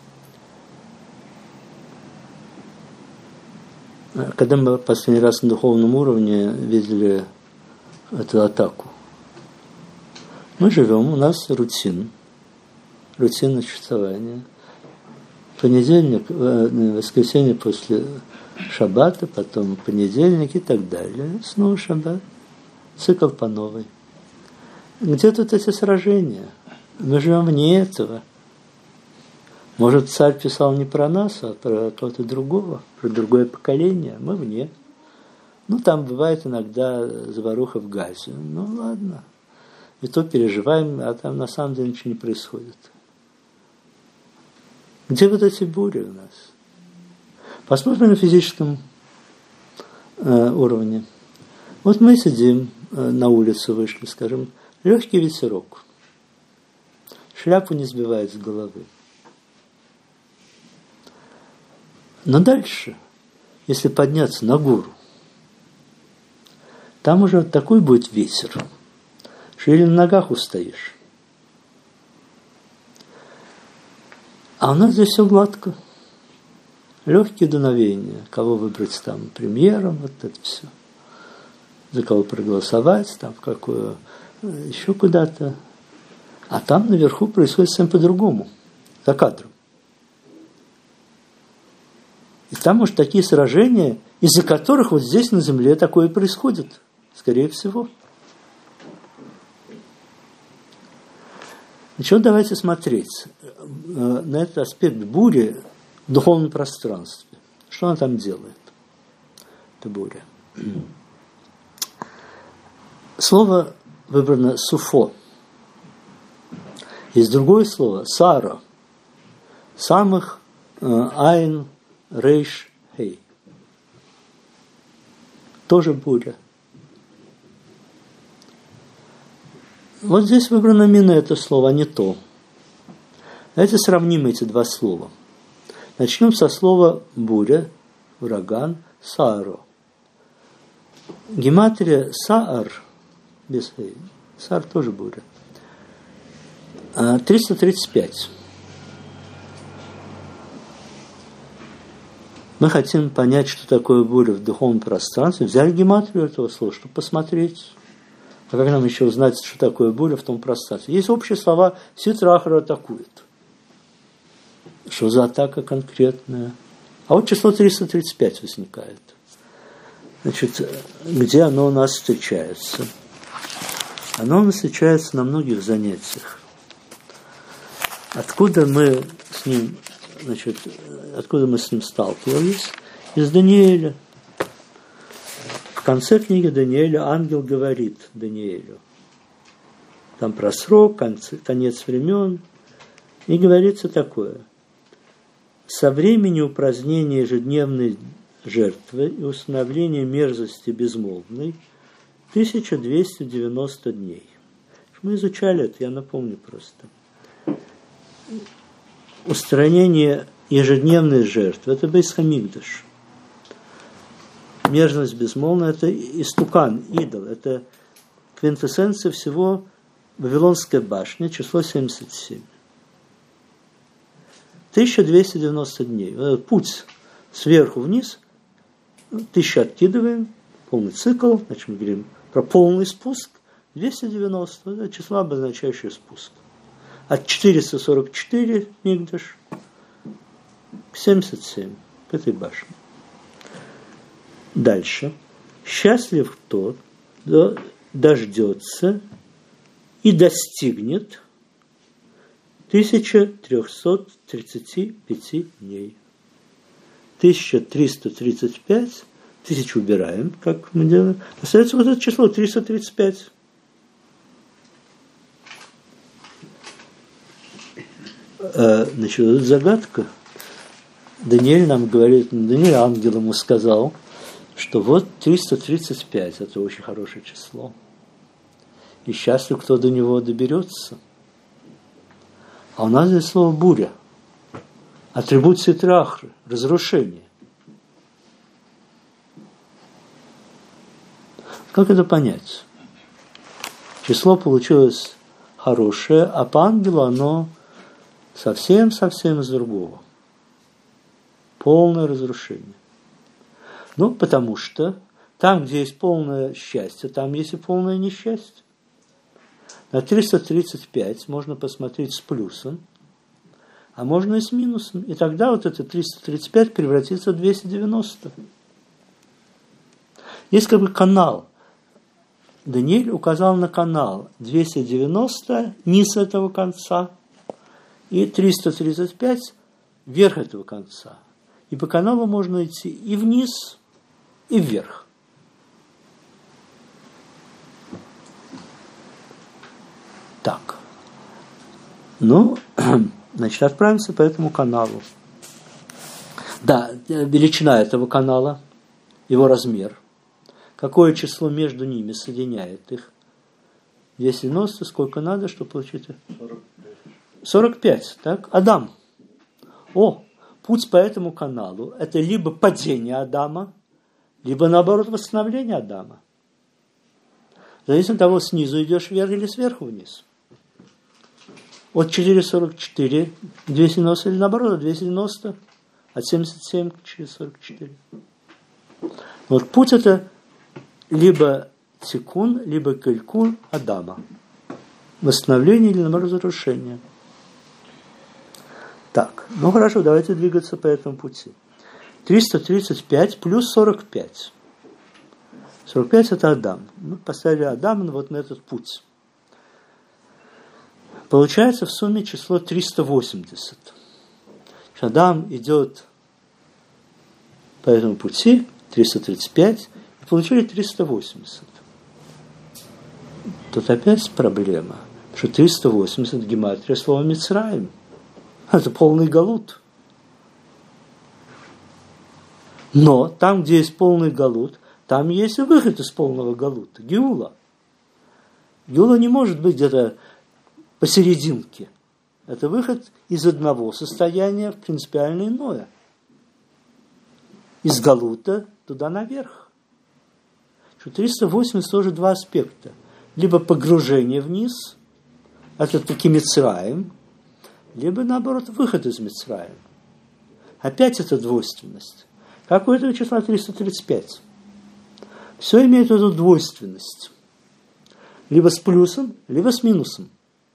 Когда мы последний раз на духовном уровне видели эту атаку, мы живем, у нас рутин. рутинное существование. Понедельник, воскресенье после шаббата, потом понедельник и так далее. Снова шаббат. Цикл по новой. Где тут эти сражения? Мы живем вне этого. Может, царь писал не про нас, а про кого-то другого, про другое поколение. Мы вне. Ну, там бывает иногда заваруха в Газе. Ну, ладно. И то переживаем, а там на самом деле ничего не происходит. Где вот эти бури у нас? Посмотрим на физическом уровне. Вот мы сидим на улице, вышли, скажем, легкий ветерок. Шляпу не сбивает с головы. Но дальше, если подняться на гору, там уже вот такой будет ветер, что или на ногах устоишь. А у нас здесь все гладко. Легкие дуновения. Кого выбрать там премьером, вот это все. За кого проголосовать, там в какую, еще куда-то. А там наверху происходит совсем по-другому, за кадром. И там, может, такие сражения, из-за которых вот здесь на земле такое происходит, скорее всего. Еще давайте смотреть на этот аспект бури в духовном пространстве. Что она там делает, эта буря? Слово выбрано «суфо». Есть другое слово «сара». Самых «айн», «рейш», «хей». Тоже буря. Вот здесь выбрано именно это слово, а не то. Давайте сравним эти два слова. Начнем со слова «буря», «ураган», «сааро». Гематрия «саар» без «хей». «Саар» тоже буря. 335. Мы хотим понять, что такое буря в духовном пространстве. Взяли гематрию этого слова, чтобы посмотреть. А как нам еще узнать, что такое буря в том пространстве? Есть общие слова «Ситра Ахра атакует». Что за атака конкретная? А вот число 335 возникает. Значит, где оно у нас встречается? Оно у нас встречается на многих занятиях. Откуда мы с ним сталкивались? Из Даниэля. В конце книги Даниэля ангел говорит Даниэлю. Там про срок, конец времен. И говорится такое. Со времени упразднения ежедневной жертвы и установления мерзости безмолвной 1290 дней. Мы изучали это, я напомню просто. Устранение ежедневной жертвы – это Бейс Хамикдаш. Мерзость безмолвная – это истукан, идол. Это квинтэссенция всего Вавилонской башни, число 77. 1290 дней. Путь сверху вниз, 1000 откидываем, полный цикл, значит, мы говорим про полный спуск, 290, это число, обозначающее спуск. От 444 мигдаш к 77, к этой башне. Дальше. Счастлив тот, кто дождется и достигнет 1335 дней. 1335, 1000 убираем, как мы делаем. Остается вот это число 335. Значит, вот эта загадка. Даниэль нам говорит, Даниэль ангел ему сказал, что вот 335, это очень хорошее число. И счастлив, кто до него доберется. А у нас здесь слово буря. Атрибут ситрахры, разрушение. Как это понять? Число получилось хорошее, а по ангелу оно совсем-совсем из другого. Полное разрушение. Ну, потому что там, где есть полное счастье, там есть и полное несчастье. На 335 можно посмотреть с плюсом, а можно и с минусом. И тогда вот это 335 превратится в 290. Есть как бы канал. Даниэль указал на канал 290, низ этого конца, и 335, верх этого конца. И по каналу можно идти и вниз, и вверх. Так. Ну, значит, отправимся по этому каналу. Да, величина этого канала, его размер. Какое число между ними соединяет их? 290, сколько надо, чтобы получить? 45, так? Адам. Путь по этому каналу – это либо падение Адама, либо, наоборот, восстановление Адама. Зависит от того, снизу идешь вверх или сверху вниз. От 4,44 290 или наоборот, от 290, от 77 к 4,44. Вот путь – это либо тикун, либо калькун Адама. Восстановление или, наоборот, разрушение. Так, ну хорошо, давайте двигаться по этому пути. 335 плюс 45. 45 – это Адам. Мы поставили Адама вот на этот путь. Получается в сумме число 380. Адам идет по этому пути, 335, и получили 380. Тут опять проблема, что 380 гематрия слова Мицраим. Это полный галут. Но там, где есть полный галут, там есть и выход из полного галута. Геула. Геула не может быть где-то посерединке. Это выход из одного состояния в принципиально иное. Из галута туда наверх. 380 тоже два аспекта. Либо погружение вниз, это таки Мицраим, либо, наоборот, выход из Мицраим. Опять это двойственность. Как у этого числа 335? Все имеет эту двойственность. Либо с плюсом, либо с минусом.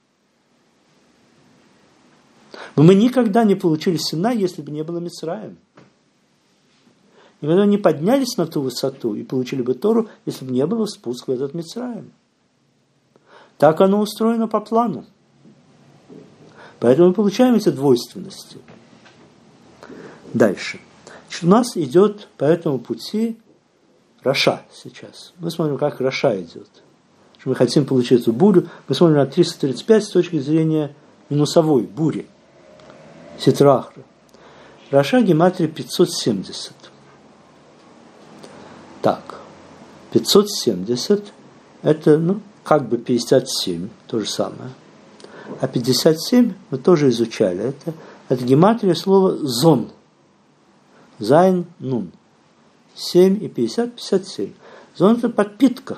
Но мы никогда не получили Синай, если бы не было Мицраим. Никогда не поднялись на ту высоту и получили бы Тору, если бы не было спуска в этот Мицраим. Так оно устроено по плану. Поэтому мы получаем эти двойственности. Дальше. Значит, у нас идет по этому пути Раша сейчас. Мы смотрим, как Раша идет. Мы хотим получить эту бурю. Мы смотрим на 335 с точки зрения минусовой бури. Ситрахра. Раша гематрия 570. Так. 570 это, как бы 57, то же самое. А 57 мы тоже изучали. Это гематрия слова зон. Зайн, нун. 7 и 50, 57. Зон – это подпитка.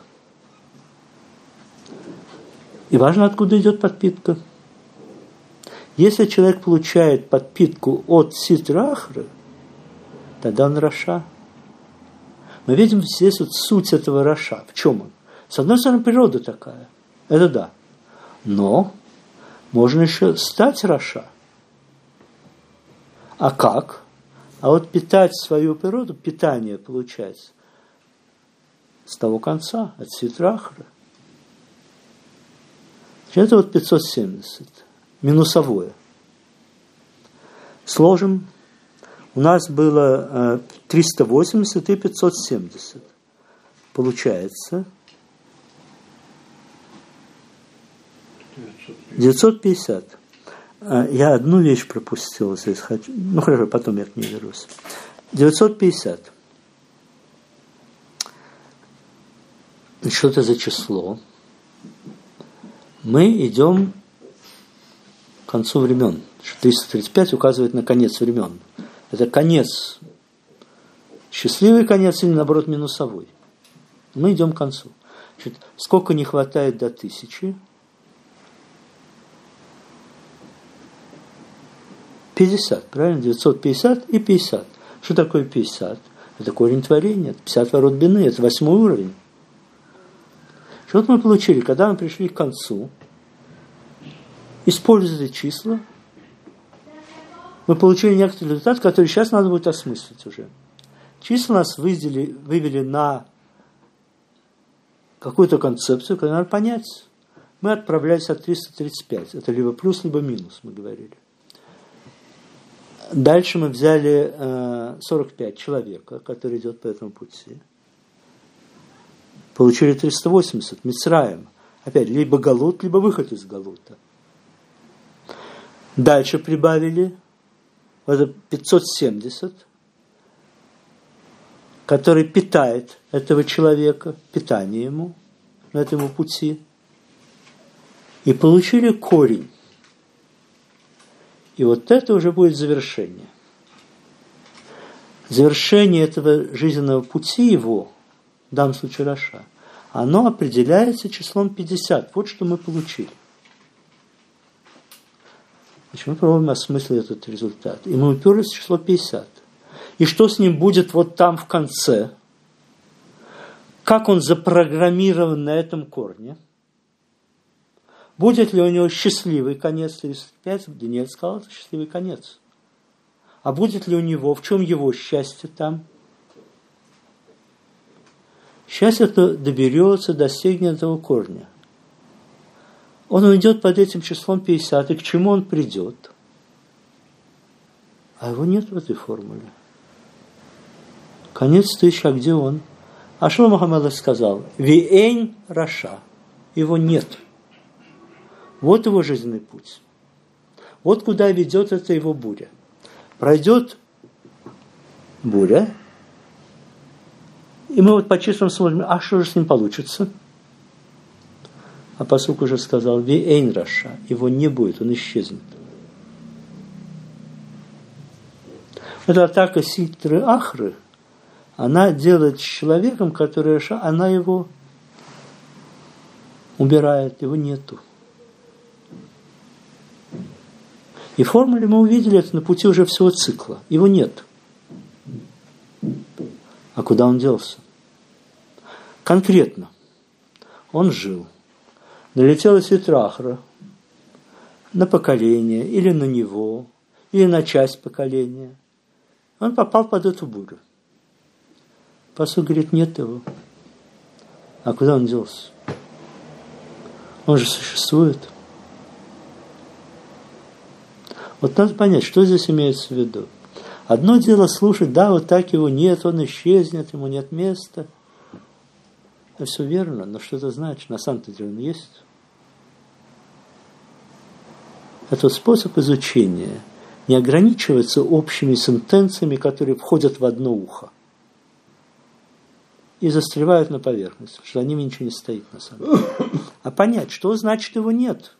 И важно, откуда идет подпитка. Если человек получает подпитку от ситрахры, тогда он раша. Мы видим здесь вот суть этого раша. В чем он? С одной стороны, природа такая. Это да. Но можно еще стать раша. А как? А вот питать свою природу, питание получается с того конца, от ситрахры. Это вот 570. Минусовое. Сложим. У нас было 380 и 570. Получается 950. Я одну вещь пропустил здесь. Хорошо, потом я к ней вернусь. 950. Что это за число? Мы идем к концу времен. 335 указывает на конец времен. Это конец. Счастливый конец или, наоборот, минусовой. Мы идем к концу. Значит, сколько не хватает до 1000? 50, правильно? 950 и 50. Что такое 50? Это корень творения, это 50 ворот бины, это 8 уровень. Что вот мы получили, когда мы пришли к концу, использовали числа, мы получили некоторый результат, который сейчас надо будет осмыслить уже. Числа нас вывели на какую-то концепцию, которую надо понять. Мы отправлялись от 335. Это либо плюс, либо минус, мы говорили. Дальше мы взяли 45 человека, который идет по этому пути. Получили 380. Мицраим. Опять, либо галут, либо выход из галута. Дальше прибавили 570, который питает этого человека, питание ему на этом пути. И получили корень. И вот это уже будет завершение. Завершение этого жизненного пути его, в данном случае Раша, оно определяется числом 50. Вот что мы получили. Значит, мы пробуем осмыслить этот результат. И мы уперлись в число 50. И что с ним будет вот там в конце? Как он запрограммирован на этом корне? Будет ли у него счастливый конец 35? Да нет, сказал, это счастливый конец. А будет ли у него, в чем его счастье там? Счастье это доберется, достигнет этого корня. Он уйдет под этим числом 50, и к чему он придет? А его нет в этой формуле. Конец 1000, а где он? А что Мухаммад сказал? Виэйн Раша. Его нет. Вот его жизненный путь. Вот куда ведет эта его буря. Пройдет буря, и мы вот по числам смотрим, а что же с ним получится? А пасук уже сказал, виэйн Раша. Его не будет, он исчезнет. Эта атака ситры ахры, она делает с человеком, который Раша, она его убирает, его нету. И в формуле мы увидели это на пути уже всего цикла. Его нет. А куда он делся? Конкретно. Он жил. Налетела ситрахра на поколение, или на него, или на часть поколения. Он попал под эту бурю. Пасук говорит, нет его. А куда он делся? Он же существует. Вот надо понять, что здесь имеется в виду. Одно дело слушать, да, вот так его нет, он исчезнет, ему нет места. Это все верно, но что это значит? На самом деле он есть. Этот способ изучения не ограничивается общими сентенциями, которые входят в одно ухо и застревают на поверхности, что за ними ничего не стоит на самом деле. А понять, что значит его нет.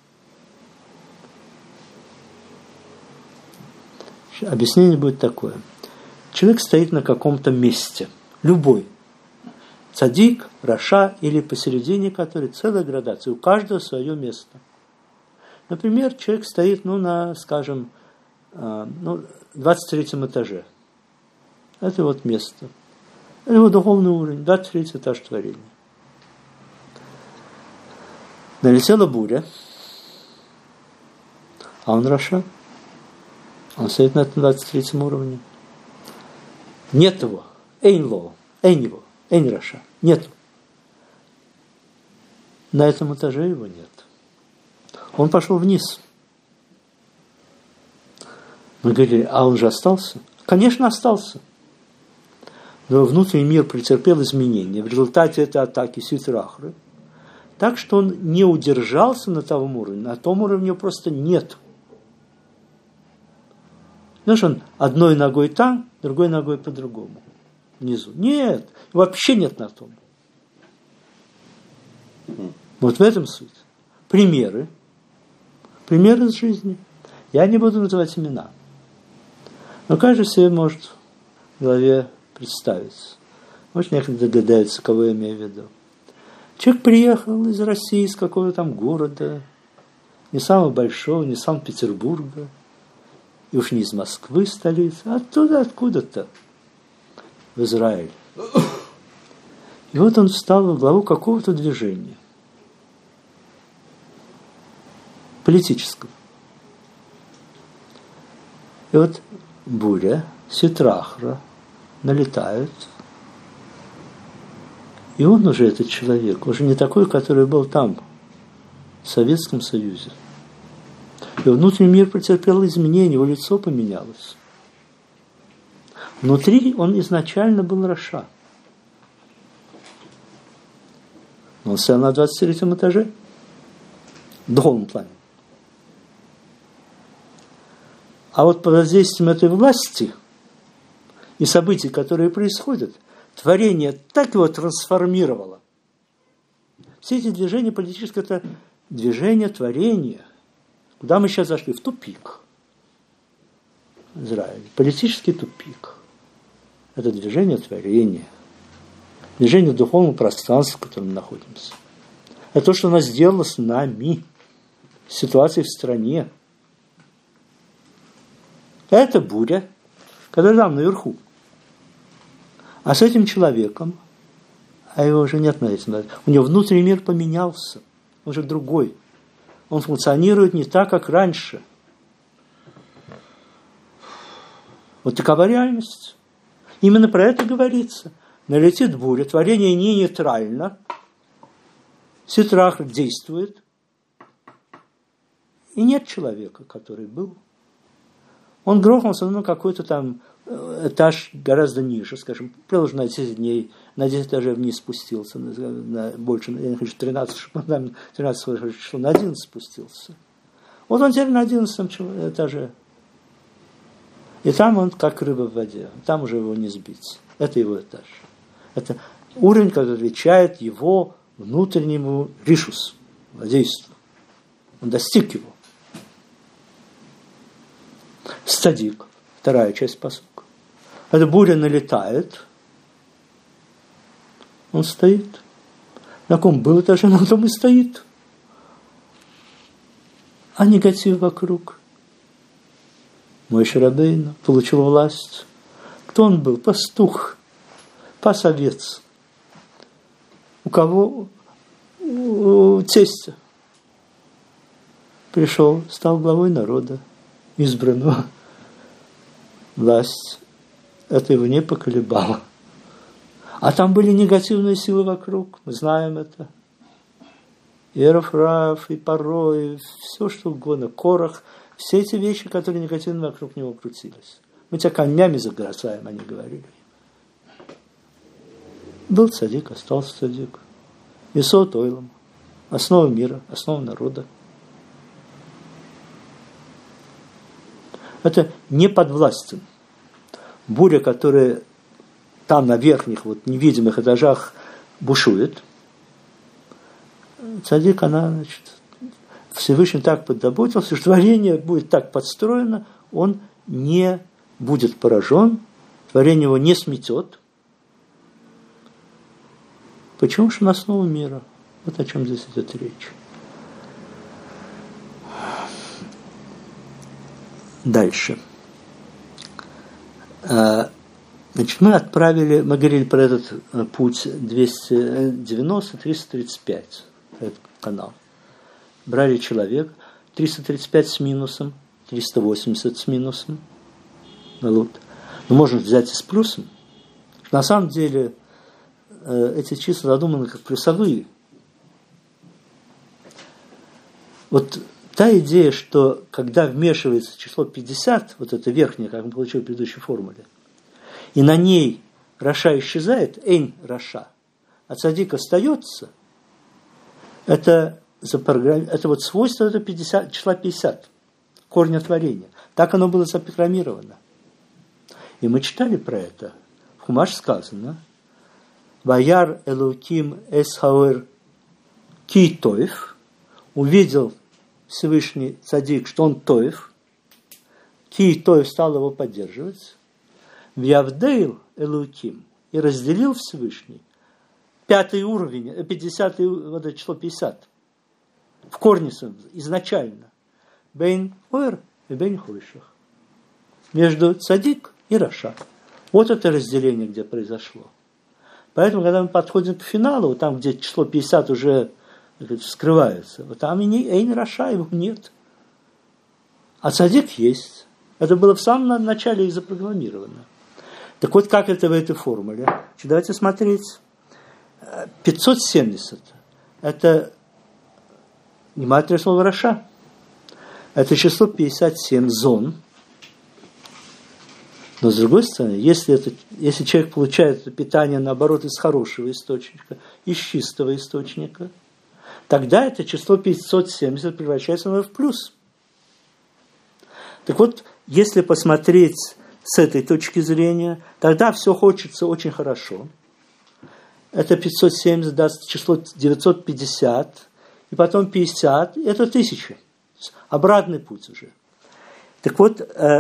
Объяснение будет такое. Человек стоит на каком-то месте, любой. Цадик, Раша или посередине которой целая градация. У каждого свое место. Например, человек стоит, на, скажем, 23-м этаже. Это вот место. Это его духовный уровень, 23-й этаж творения. Налетела буря, а он Раша. Он стоит на этом 23-м уровне. Нет его. Эйн ло. Эйн его. Эйн Раша. Нет. На этом этаже его нет. Он пошел вниз. Мы говорили, а он же остался? Конечно, остался. Но внутренний мир претерпел изменения в результате этой атаки ситрахры. Так что он не удержался на том уровне. На том уровне его просто нет. Знаешь, он одной ногой там, другой ногой по-другому. Внизу. Нет, вообще нет на том. Вот в этом суть. Примеры из жизни. Я не буду называть имена. Но каждый себе может в голове представить. Может, некоторые догадаются, кого я имею в виду. Человек приехал из России, из какого-то там города, не самого большого, не Санкт-Петербурга, и уж не из Москвы, столицы, а оттуда, откуда-то, в Израиль. И вот он встал во главу какого-то движения. Политического. И вот буря, ситрахра налетают. И он уже, этот человек, уже не такой, который был там, в Советском Союзе. Его внутренний мир претерпел изменения, его лицо поменялось. Внутри он изначально был Раша. Он стоял на 23-м этаже, в духовном плане. А вот под воздействием этой власти и событий, которые происходят, творение так его трансформировало. Все эти движения политические – это движение творения. Куда мы сейчас зашли? В тупик. Израиль. Политический тупик. Это движение творения. Движение духовного пространства, в котором мы находимся. Это то, что оно сделало с нами. Ситуацией в стране. Это буря, которая там наверху. А с этим человеком, а его уже нет на этим, у него внутренний мир поменялся. Он же другой. Он функционирует не так, как раньше. Вот такова реальность. Именно про это говорится. Налетит буря, творение не нейтрально, ситрах действует, и нет человека, который был. Он грохнулся на какой-то там этаж гораздо ниже, скажем, продолжил на 10 дней, на 10 этажей вниз спустился, на больше, я не хочу 13, там 13 число, на 11 спустился. Вот он теперь на 11 этаже. И там он как рыба в воде, там уже его не сбить. Это его этаж. Это уровень, который отвечает его внутреннему ришус, воздействию. Он достиг его. Стадик, вторая часть пасука. Эта буря налетает, он стоит. На ком был этаже, на том и стоит. А негатив вокруг. Моше Рабейну получил власть. Кто он был? Пастух, пас овец. У кого? У тестя. Пришел, стал главой народа, избранного. Власть. Это его не поколебало. А там были негативные силы вокруг. Мы знаем это. И Эрофрав, и Паро, и все что угодно. Корах. Все эти вещи, которые негативно вокруг него крутились. Мы тебя камнями забросаем, они говорили. Был цадик, остался цадик. Исот ойлом. Основа мира, основа народа. Это не подвластен. Буря, которая там на верхних, вот невидимых этажах бушует. Цадик, она, значит, Всевышний так подзаботился, что творение будет так подстроено, он не будет поражен, творение его не сметет. Почему же на основу мира? Вот о чем здесь идет речь. Дальше. Значит, мы говорили про этот путь 290-335, этот канал. Брали человек, 335 с минусом, 380 с минусом. Вот. Но можно взять и с плюсом. На самом деле эти числа задуманы как плюсовые. Вот та идея, что когда вмешивается число 50, вот это верхнее, как мы получили в предыдущей формуле, и на ней Раша исчезает, Эйн Раша, а цадик остается, это вот свойство это 50, числа 50, корня творения. Так оно было запрограммировано. И мы читали про это. В Хумаш сказано, Ваяр Элуким Эсхауэр Ки Тоев, увидел Всевышний цадик, что он Тоев, Ки Тоев стал его поддерживать, Вявдейл Элуким, и разделил Всевышний 5-й уровень, 50-й, вот это число 50, в корне изначально, Бейн Ойр и Бейн Хойшах, между цадик и Раша. Вот это разделение, где произошло. Поэтому, когда мы подходим к финалу, там, где число 50 уже вскрывается, вот там и не Эйн Раша, его нет. А цадик есть. Это было в самом начале их запрограммировано. Так вот, как это в этой формуле? Давайте смотреть. 570 – это гематрия слова Раша. Это число 57 зон. Но с другой стороны, если человек получает это питание, наоборот, из хорошего источника, из чистого источника, тогда это число 570 превращается в плюс. Так вот, если посмотреть с этой точки зрения, тогда все хочется очень хорошо. Это 570 даст число 950, и потом 50, это 1000. Обратный путь уже. Так вот,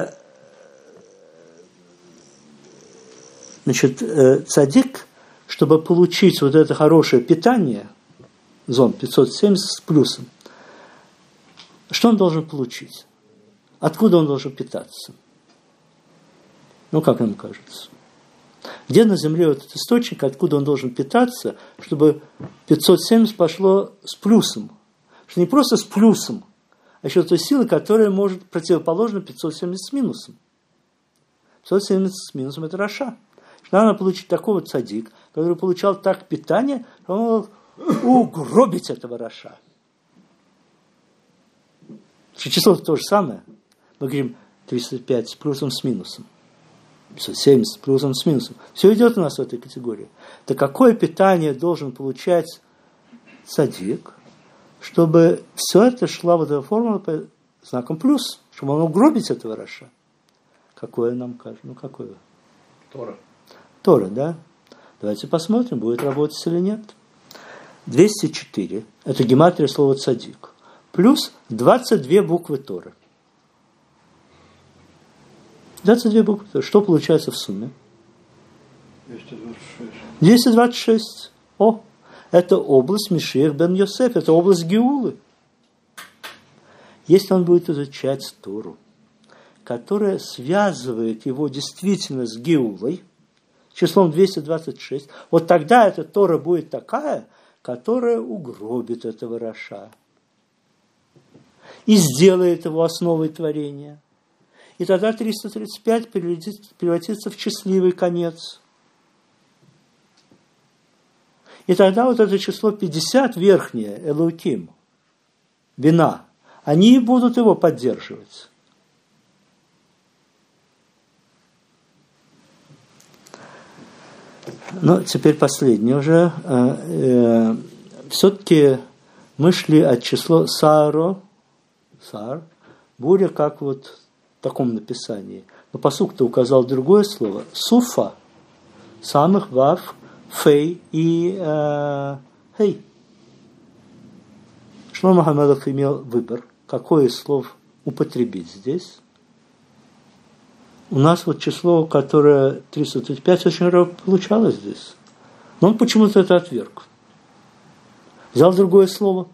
цадик, чтобы получить вот это хорошее питание, зон 570 с плюсом, что он должен получить? Откуда он должен питаться? Ну, как нам кажется? Где на Земле вот этот источник, откуда он должен питаться, чтобы 570 пошло с плюсом? Что не просто с плюсом, а еще той силы, которая может противоположно 570 с минусом. 570 с минусом – это Раша. Надо получить такого цадик, который получал так питание, что он мог угробить этого Раша. Число то же самое. Мы говорим 305 с плюсом, с минусом. 570 с плюсом, с минусом. Все идет у нас в этой категории. Так какое питание должен получать цадик, чтобы все это шла вот эта формула по знаком плюс, чтобы он угробить этого Раша? Какое нам кажется? Ну, какое? Тора, да? Давайте посмотрим, будет работать или нет. 204 – это гематрия слова цадик. Плюс 22 буквы Торы. 22 буквы Торы. Что получается в сумме? 226. 226. О, это область Мишиах бен Йосеф, это область Геулы. Если он будет изучать Тору, которая связывает его действительно с Геулой, числом 226, вот тогда эта Тора будет такая, которая угробит этого Раша и сделает его основой творения. И тогда 335 превратится в счастливый конец. И тогда вот это число 50 верхнее, Элоким, Бина, они будут его поддерживать. Ну, теперь последнее уже. Все-таки мы шли от числа Сар, буря, как вот в таком написании. Но пасук-то указал другое слово. Суфа, самых вав, фей и хей. Шломо ха-Мелех имел выбор, какое из слов употребить здесь. У нас вот число, которое 335, очень рано получалось здесь. Но он почему-то это отверг. Взял другое слово.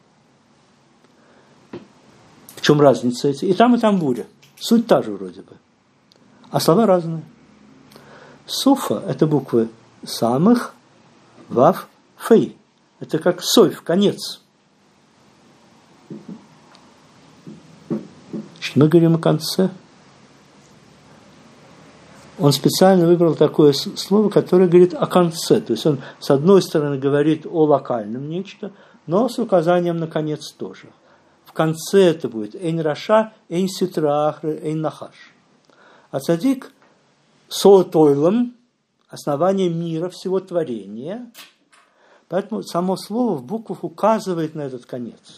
В чем разница эти? И там буря. Суть та же вроде бы. А слова разные. Суфа – это буквы самых, вав, фей. Это как сойф, конец. Мы говорим о конце. Он специально выбрал такое слово, которое говорит о конце. То есть он, с одной стороны, говорит о локальном нечто, но с указанием на конец тоже. В конце это будет эйн раша, эйн ситрахры, эйн нахаш. А цадик соот ойлам, основание мира, всего творения. Поэтому само слово в буквах указывает на этот конец.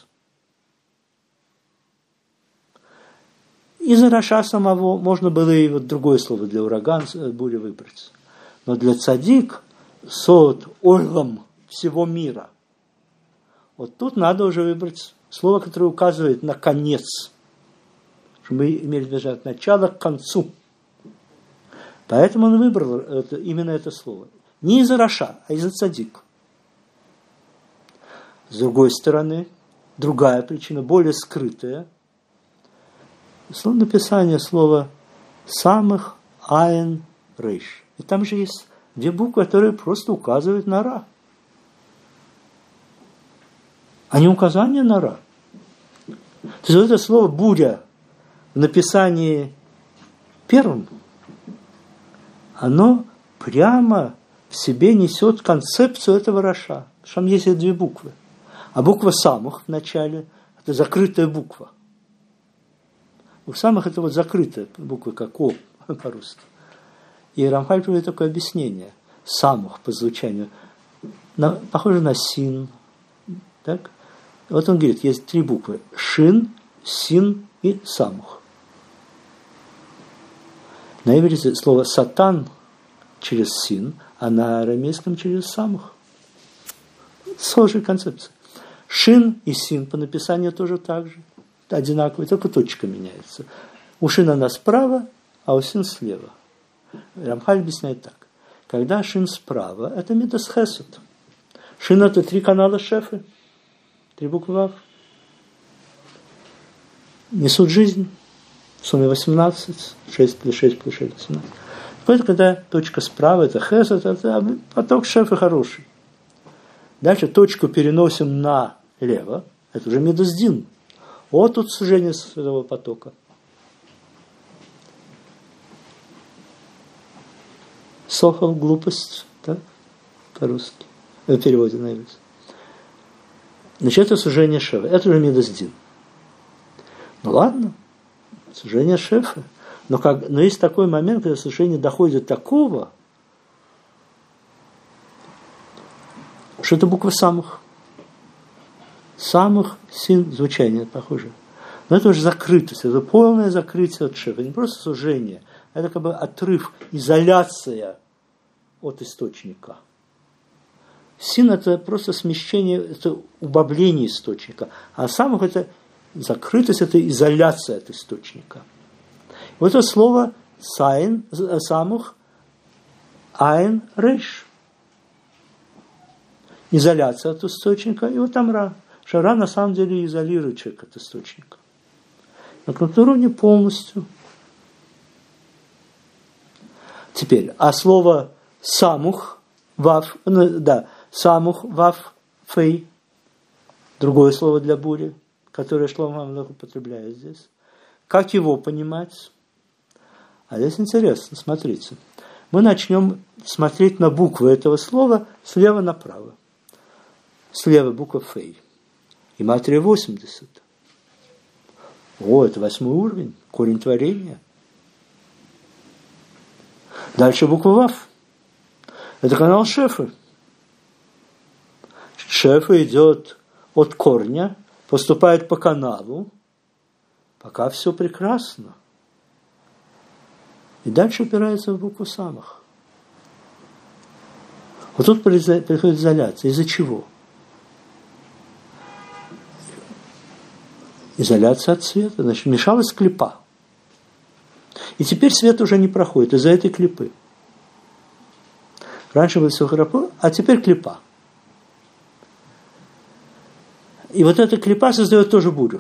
Из Раша самого можно было и вот другое слово для урагана, бури выбрать. Но для цадик, сот, ойлам, всего мира. Вот тут надо уже выбрать слово, которое указывает на конец. Чтобы мы имели даже от начала к концу. Поэтому он выбрал именно это слово. Не из-за Раша, а из-за цадик. С другой стороны, другая причина, более скрытая. Написание слова самых айн рейш. И там же есть две буквы, которые просто указывают на ра. А не указание на ра. То есть вот это слово буря в написании первым, оно прямо в себе несет концепцию этого раша. Там есть две буквы. А буква самых в начале – это закрытая буква. Буква самых – это вот закрытая буква, как О по-русски. И Рамхаль приводит такое объяснение. Самых по звучанию. Похоже на син. Так? Вот он говорит, есть три буквы. Шин, син и самых. На иврите слово сатан через син, а на арамейском через самых. Схожая концепция. Шин и син по написанию тоже так же. Одинаковые, только точка меняется. У шин она справа, а у син слева. Рамхаль объясняет так. Когда шин справа, это мидас хесед. Шин – это 3 канала шефы. 3 буквы вав. Несут жизнь. В сумме 18. 6 плюс 6 плюс 6 – 18. Поэтому, когда точка справа – это хесед, это поток шефы хороший. Дальше точку переносим налево. Это уже мидас дин. Вот тут сужение этого потока. Сохол, глупость, да, по-русски. В переводе на иврит. Значит, это сужение шефа. Это уже мидас дин. Ну ладно, сужение шефа. Но есть такой момент, когда сужение доходит до такого, что это буква самых. Самых син звучание похоже. Но это уже закрытость, это полное закрытие от шефа. Не просто сужение, это как бы отрыв, изоляция от источника. Син – это просто смещение, это убавление источника. А самых – это закрытость, это изоляция от источника. Вот это слово сайн, самых, айн, рейш. Изоляция от источника, и вот там ра. Ра на самом деле изолирует человека от источника. На каком-то уровне полностью. Теперь, а слово самух, вав, самух, вав, фей, другое слово для бури, которое Шломо Амелех употребляет здесь. Как его понимать? А здесь интересно, смотрите. Мы начнем смотреть на буквы этого слова слева направо. Слева буква фей. И матрия 80. О, это 8 уровень, корень творения. Дальше буква вав. Это канал шефы. Шефа идет от корня, поступает по каналу, пока все прекрасно. И дальше упирается в букву самых. Вот тут приходит изоляция. Из-за чего? Изоляция от света. Значит, мешалась клипа. И теперь свет уже не проходит из-за этой клипы. Раньше было все хорошо, а теперь клипа. И вот эта клипа создает тоже бурю.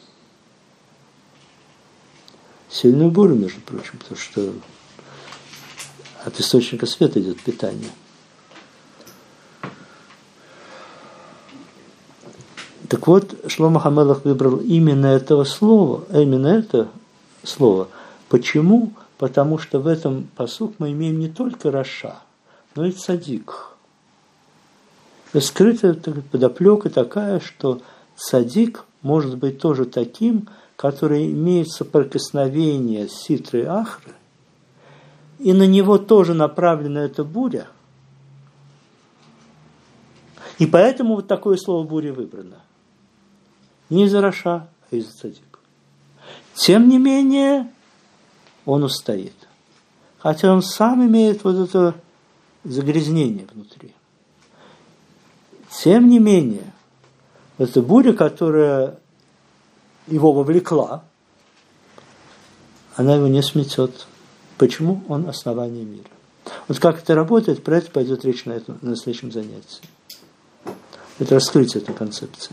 Сильную бурю, между прочим, потому что от источника света идет питание. Так вот, Шломо Амелех выбрал именно это слово. Почему? Потому что в этом пасук мы имеем не только раша, но и цадик. Скрытая подоплека такая, что цадик может быть тоже таким, который имеет соприкосновение с ситрой ахры, и на него тоже направлена эта буря. И поэтому вот такое слово буря выбрано. Не из-за раша, а из-за цадика. Тем не менее, он устоит. Хотя он сам имеет вот это загрязнение внутри. Тем не менее, эта буря, которая его вовлекла, она его не сметет. Почему? Он основание мира. Вот как это работает, про это пойдет речь на следующем занятии. Это раскрытие этой концепции.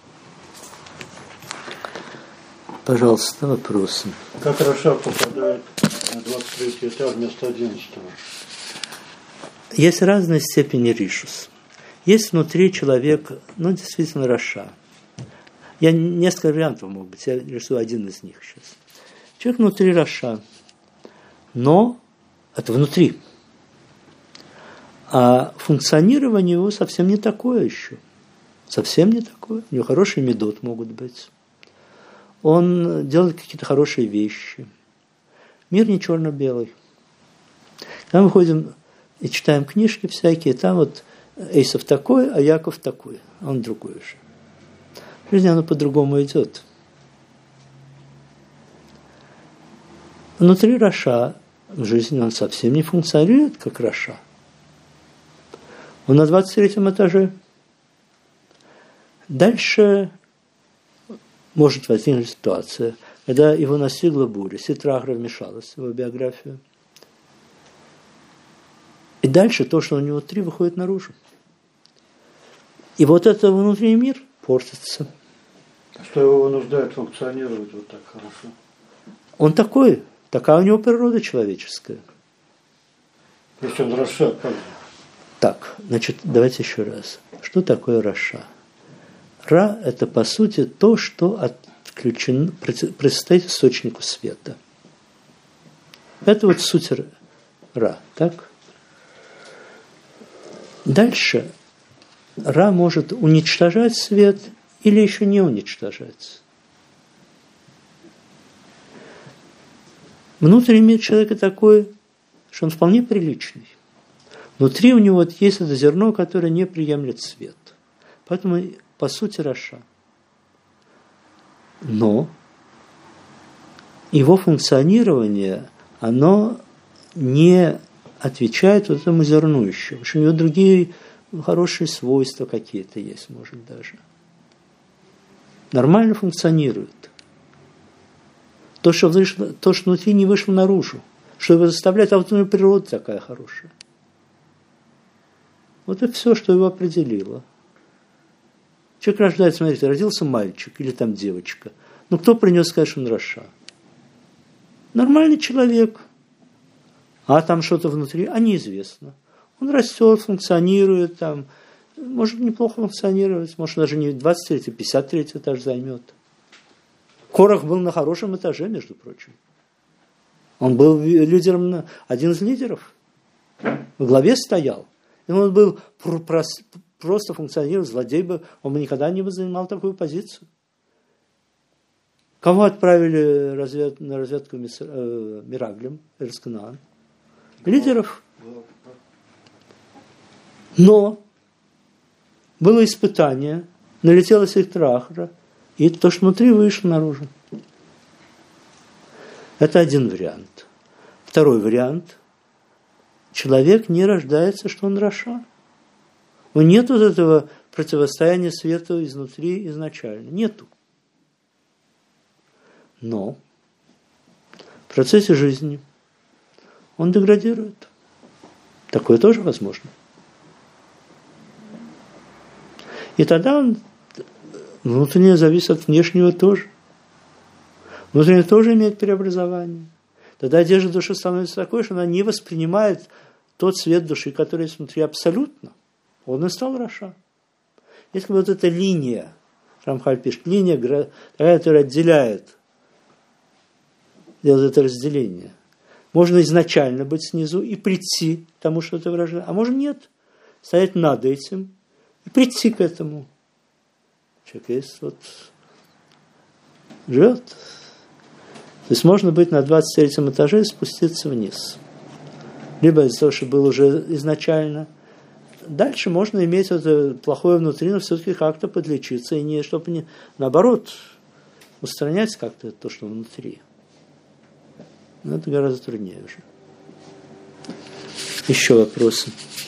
Пожалуйста, вопросы. Как раша попадает на 23 этаж вместо 11-го? Есть разные степени ришус. Есть внутри человека, действительно раша. Я несколько вариантов, может быть, я рисую один из них сейчас. Человек внутри раша. Но это внутри. А функционирование его совсем не такое еще. Совсем не такое. У него хорошие медот могут быть. Он делает какие-то хорошие вещи. Мир не черно-белый. Когда мы ходим и читаем книжки всякие, там вот Эйсов такой, а Яков такой. А он другой же. В жизни оно по-другому идет. Внутри Раша в жизни он совсем не функционирует, как Раша. Он на 23-м этаже. Дальше может возникнуть ситуация, когда его настигла буря, Ситрахра вмешалась в его биографию. И дальше то, что у него внутри, выходит наружу. И вот этот внутренний мир портится. Что его вынуждает функционировать вот так хорошо? Он такой, такая у него природа человеческая. Причем Раша, как же? Так, значит, давайте еще раз. Что такое Раша? Ра – это, по сути, то, что отключено, предстоит источнику света. Это вот суть Ра, так? Дальше Ра может уничтожать свет или еще не уничтожать. Внутренний мир человека такой, что он вполне приличный. Внутри у него вот есть это зерно, которое не приемлет свет. Поэтому, по сути, Раша. Но его функционирование, оно не отвечает вот этому зерну еще. Потому что у него другие хорошие свойства какие-то есть, может, даже. Нормально функционирует. То, что внутри не вышло наружу. Что его заставляет, а вот у него природа такая хорошая. Вот это все, что его определило. Человек рождается, смотрите, родился мальчик или там девочка. Ну, кто принес сказать, что он Раша? Нормальный человек. А там что-то внутри, а неизвестно. Он растет, функционирует, там, может неплохо функционировать, может даже не 23-й, 53-й этаж займет. Корах был на хорошем этаже, между прочим. Он был лидером, один из лидеров. В главе стоял. И он был просто функционировал, злодей бы, он бы никогда не бы занимал такую позицию. Кого отправили на разведку Мираглем, Эрсканаан? Лидеров. Но было испытание, налетела Ситрахра, и то, что внутри, вышло наружу. Это один вариант. Второй вариант. Человек не рождается, что он Раша. Нет вот этого противостояния свету изнутри изначально. Нету. Но в процессе жизни он деградирует. Такое тоже возможно. И тогда он внутреннее зависит от внешнего тоже. Внутреннее тоже имеет преобразование. Тогда одежда души становится такой, что она не воспринимает тот цвет души, который есть внутри абсолютно. Он и стал Раша. Если вот эта линия, Рамхаль пишет, линия, такая, которая отделяет, делает это разделение. Можно изначально быть снизу и прийти к тому, что это выражает. А можно нет. Стоять над этим и прийти к этому. Человек есть, вот, живет. То есть можно быть на 23-м этаже и спуститься вниз. Либо из-за того, что был уже изначально. Дальше можно иметь это плохое внутри, но все-таки как-то подлечиться. И не, чтобы не, наоборот, устранять как-то то, что внутри. Но это гораздо труднее уже. Еще вопросы?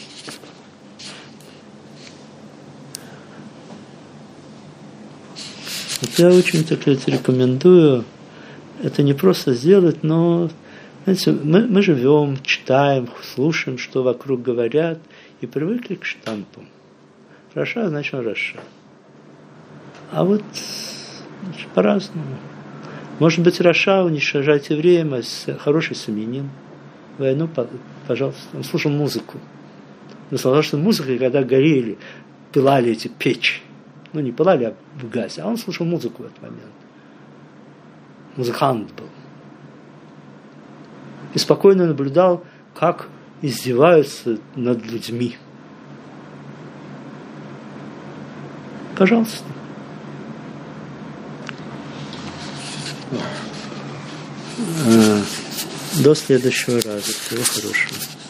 Вот я очень так рекомендую это не просто сделать, но знаете, мы живем, читаем, слушаем, что вокруг говорят, и привыкли к штампам. Раша, значит, Раша. А вот значит, по-разному. Может быть, Раша уничтожать евреям, а хороший семьянин. Войну, пожалуйста. Он слушал музыку. Наслаждался музыкой, когда горели, пылали эти печи. Ну, не пылали, а в газе. А он слушал музыку в этот момент. Музыкант был. и спокойно наблюдал, как издеваются над людьми. Пожалуйста. До следующего раза. Всего хорошего.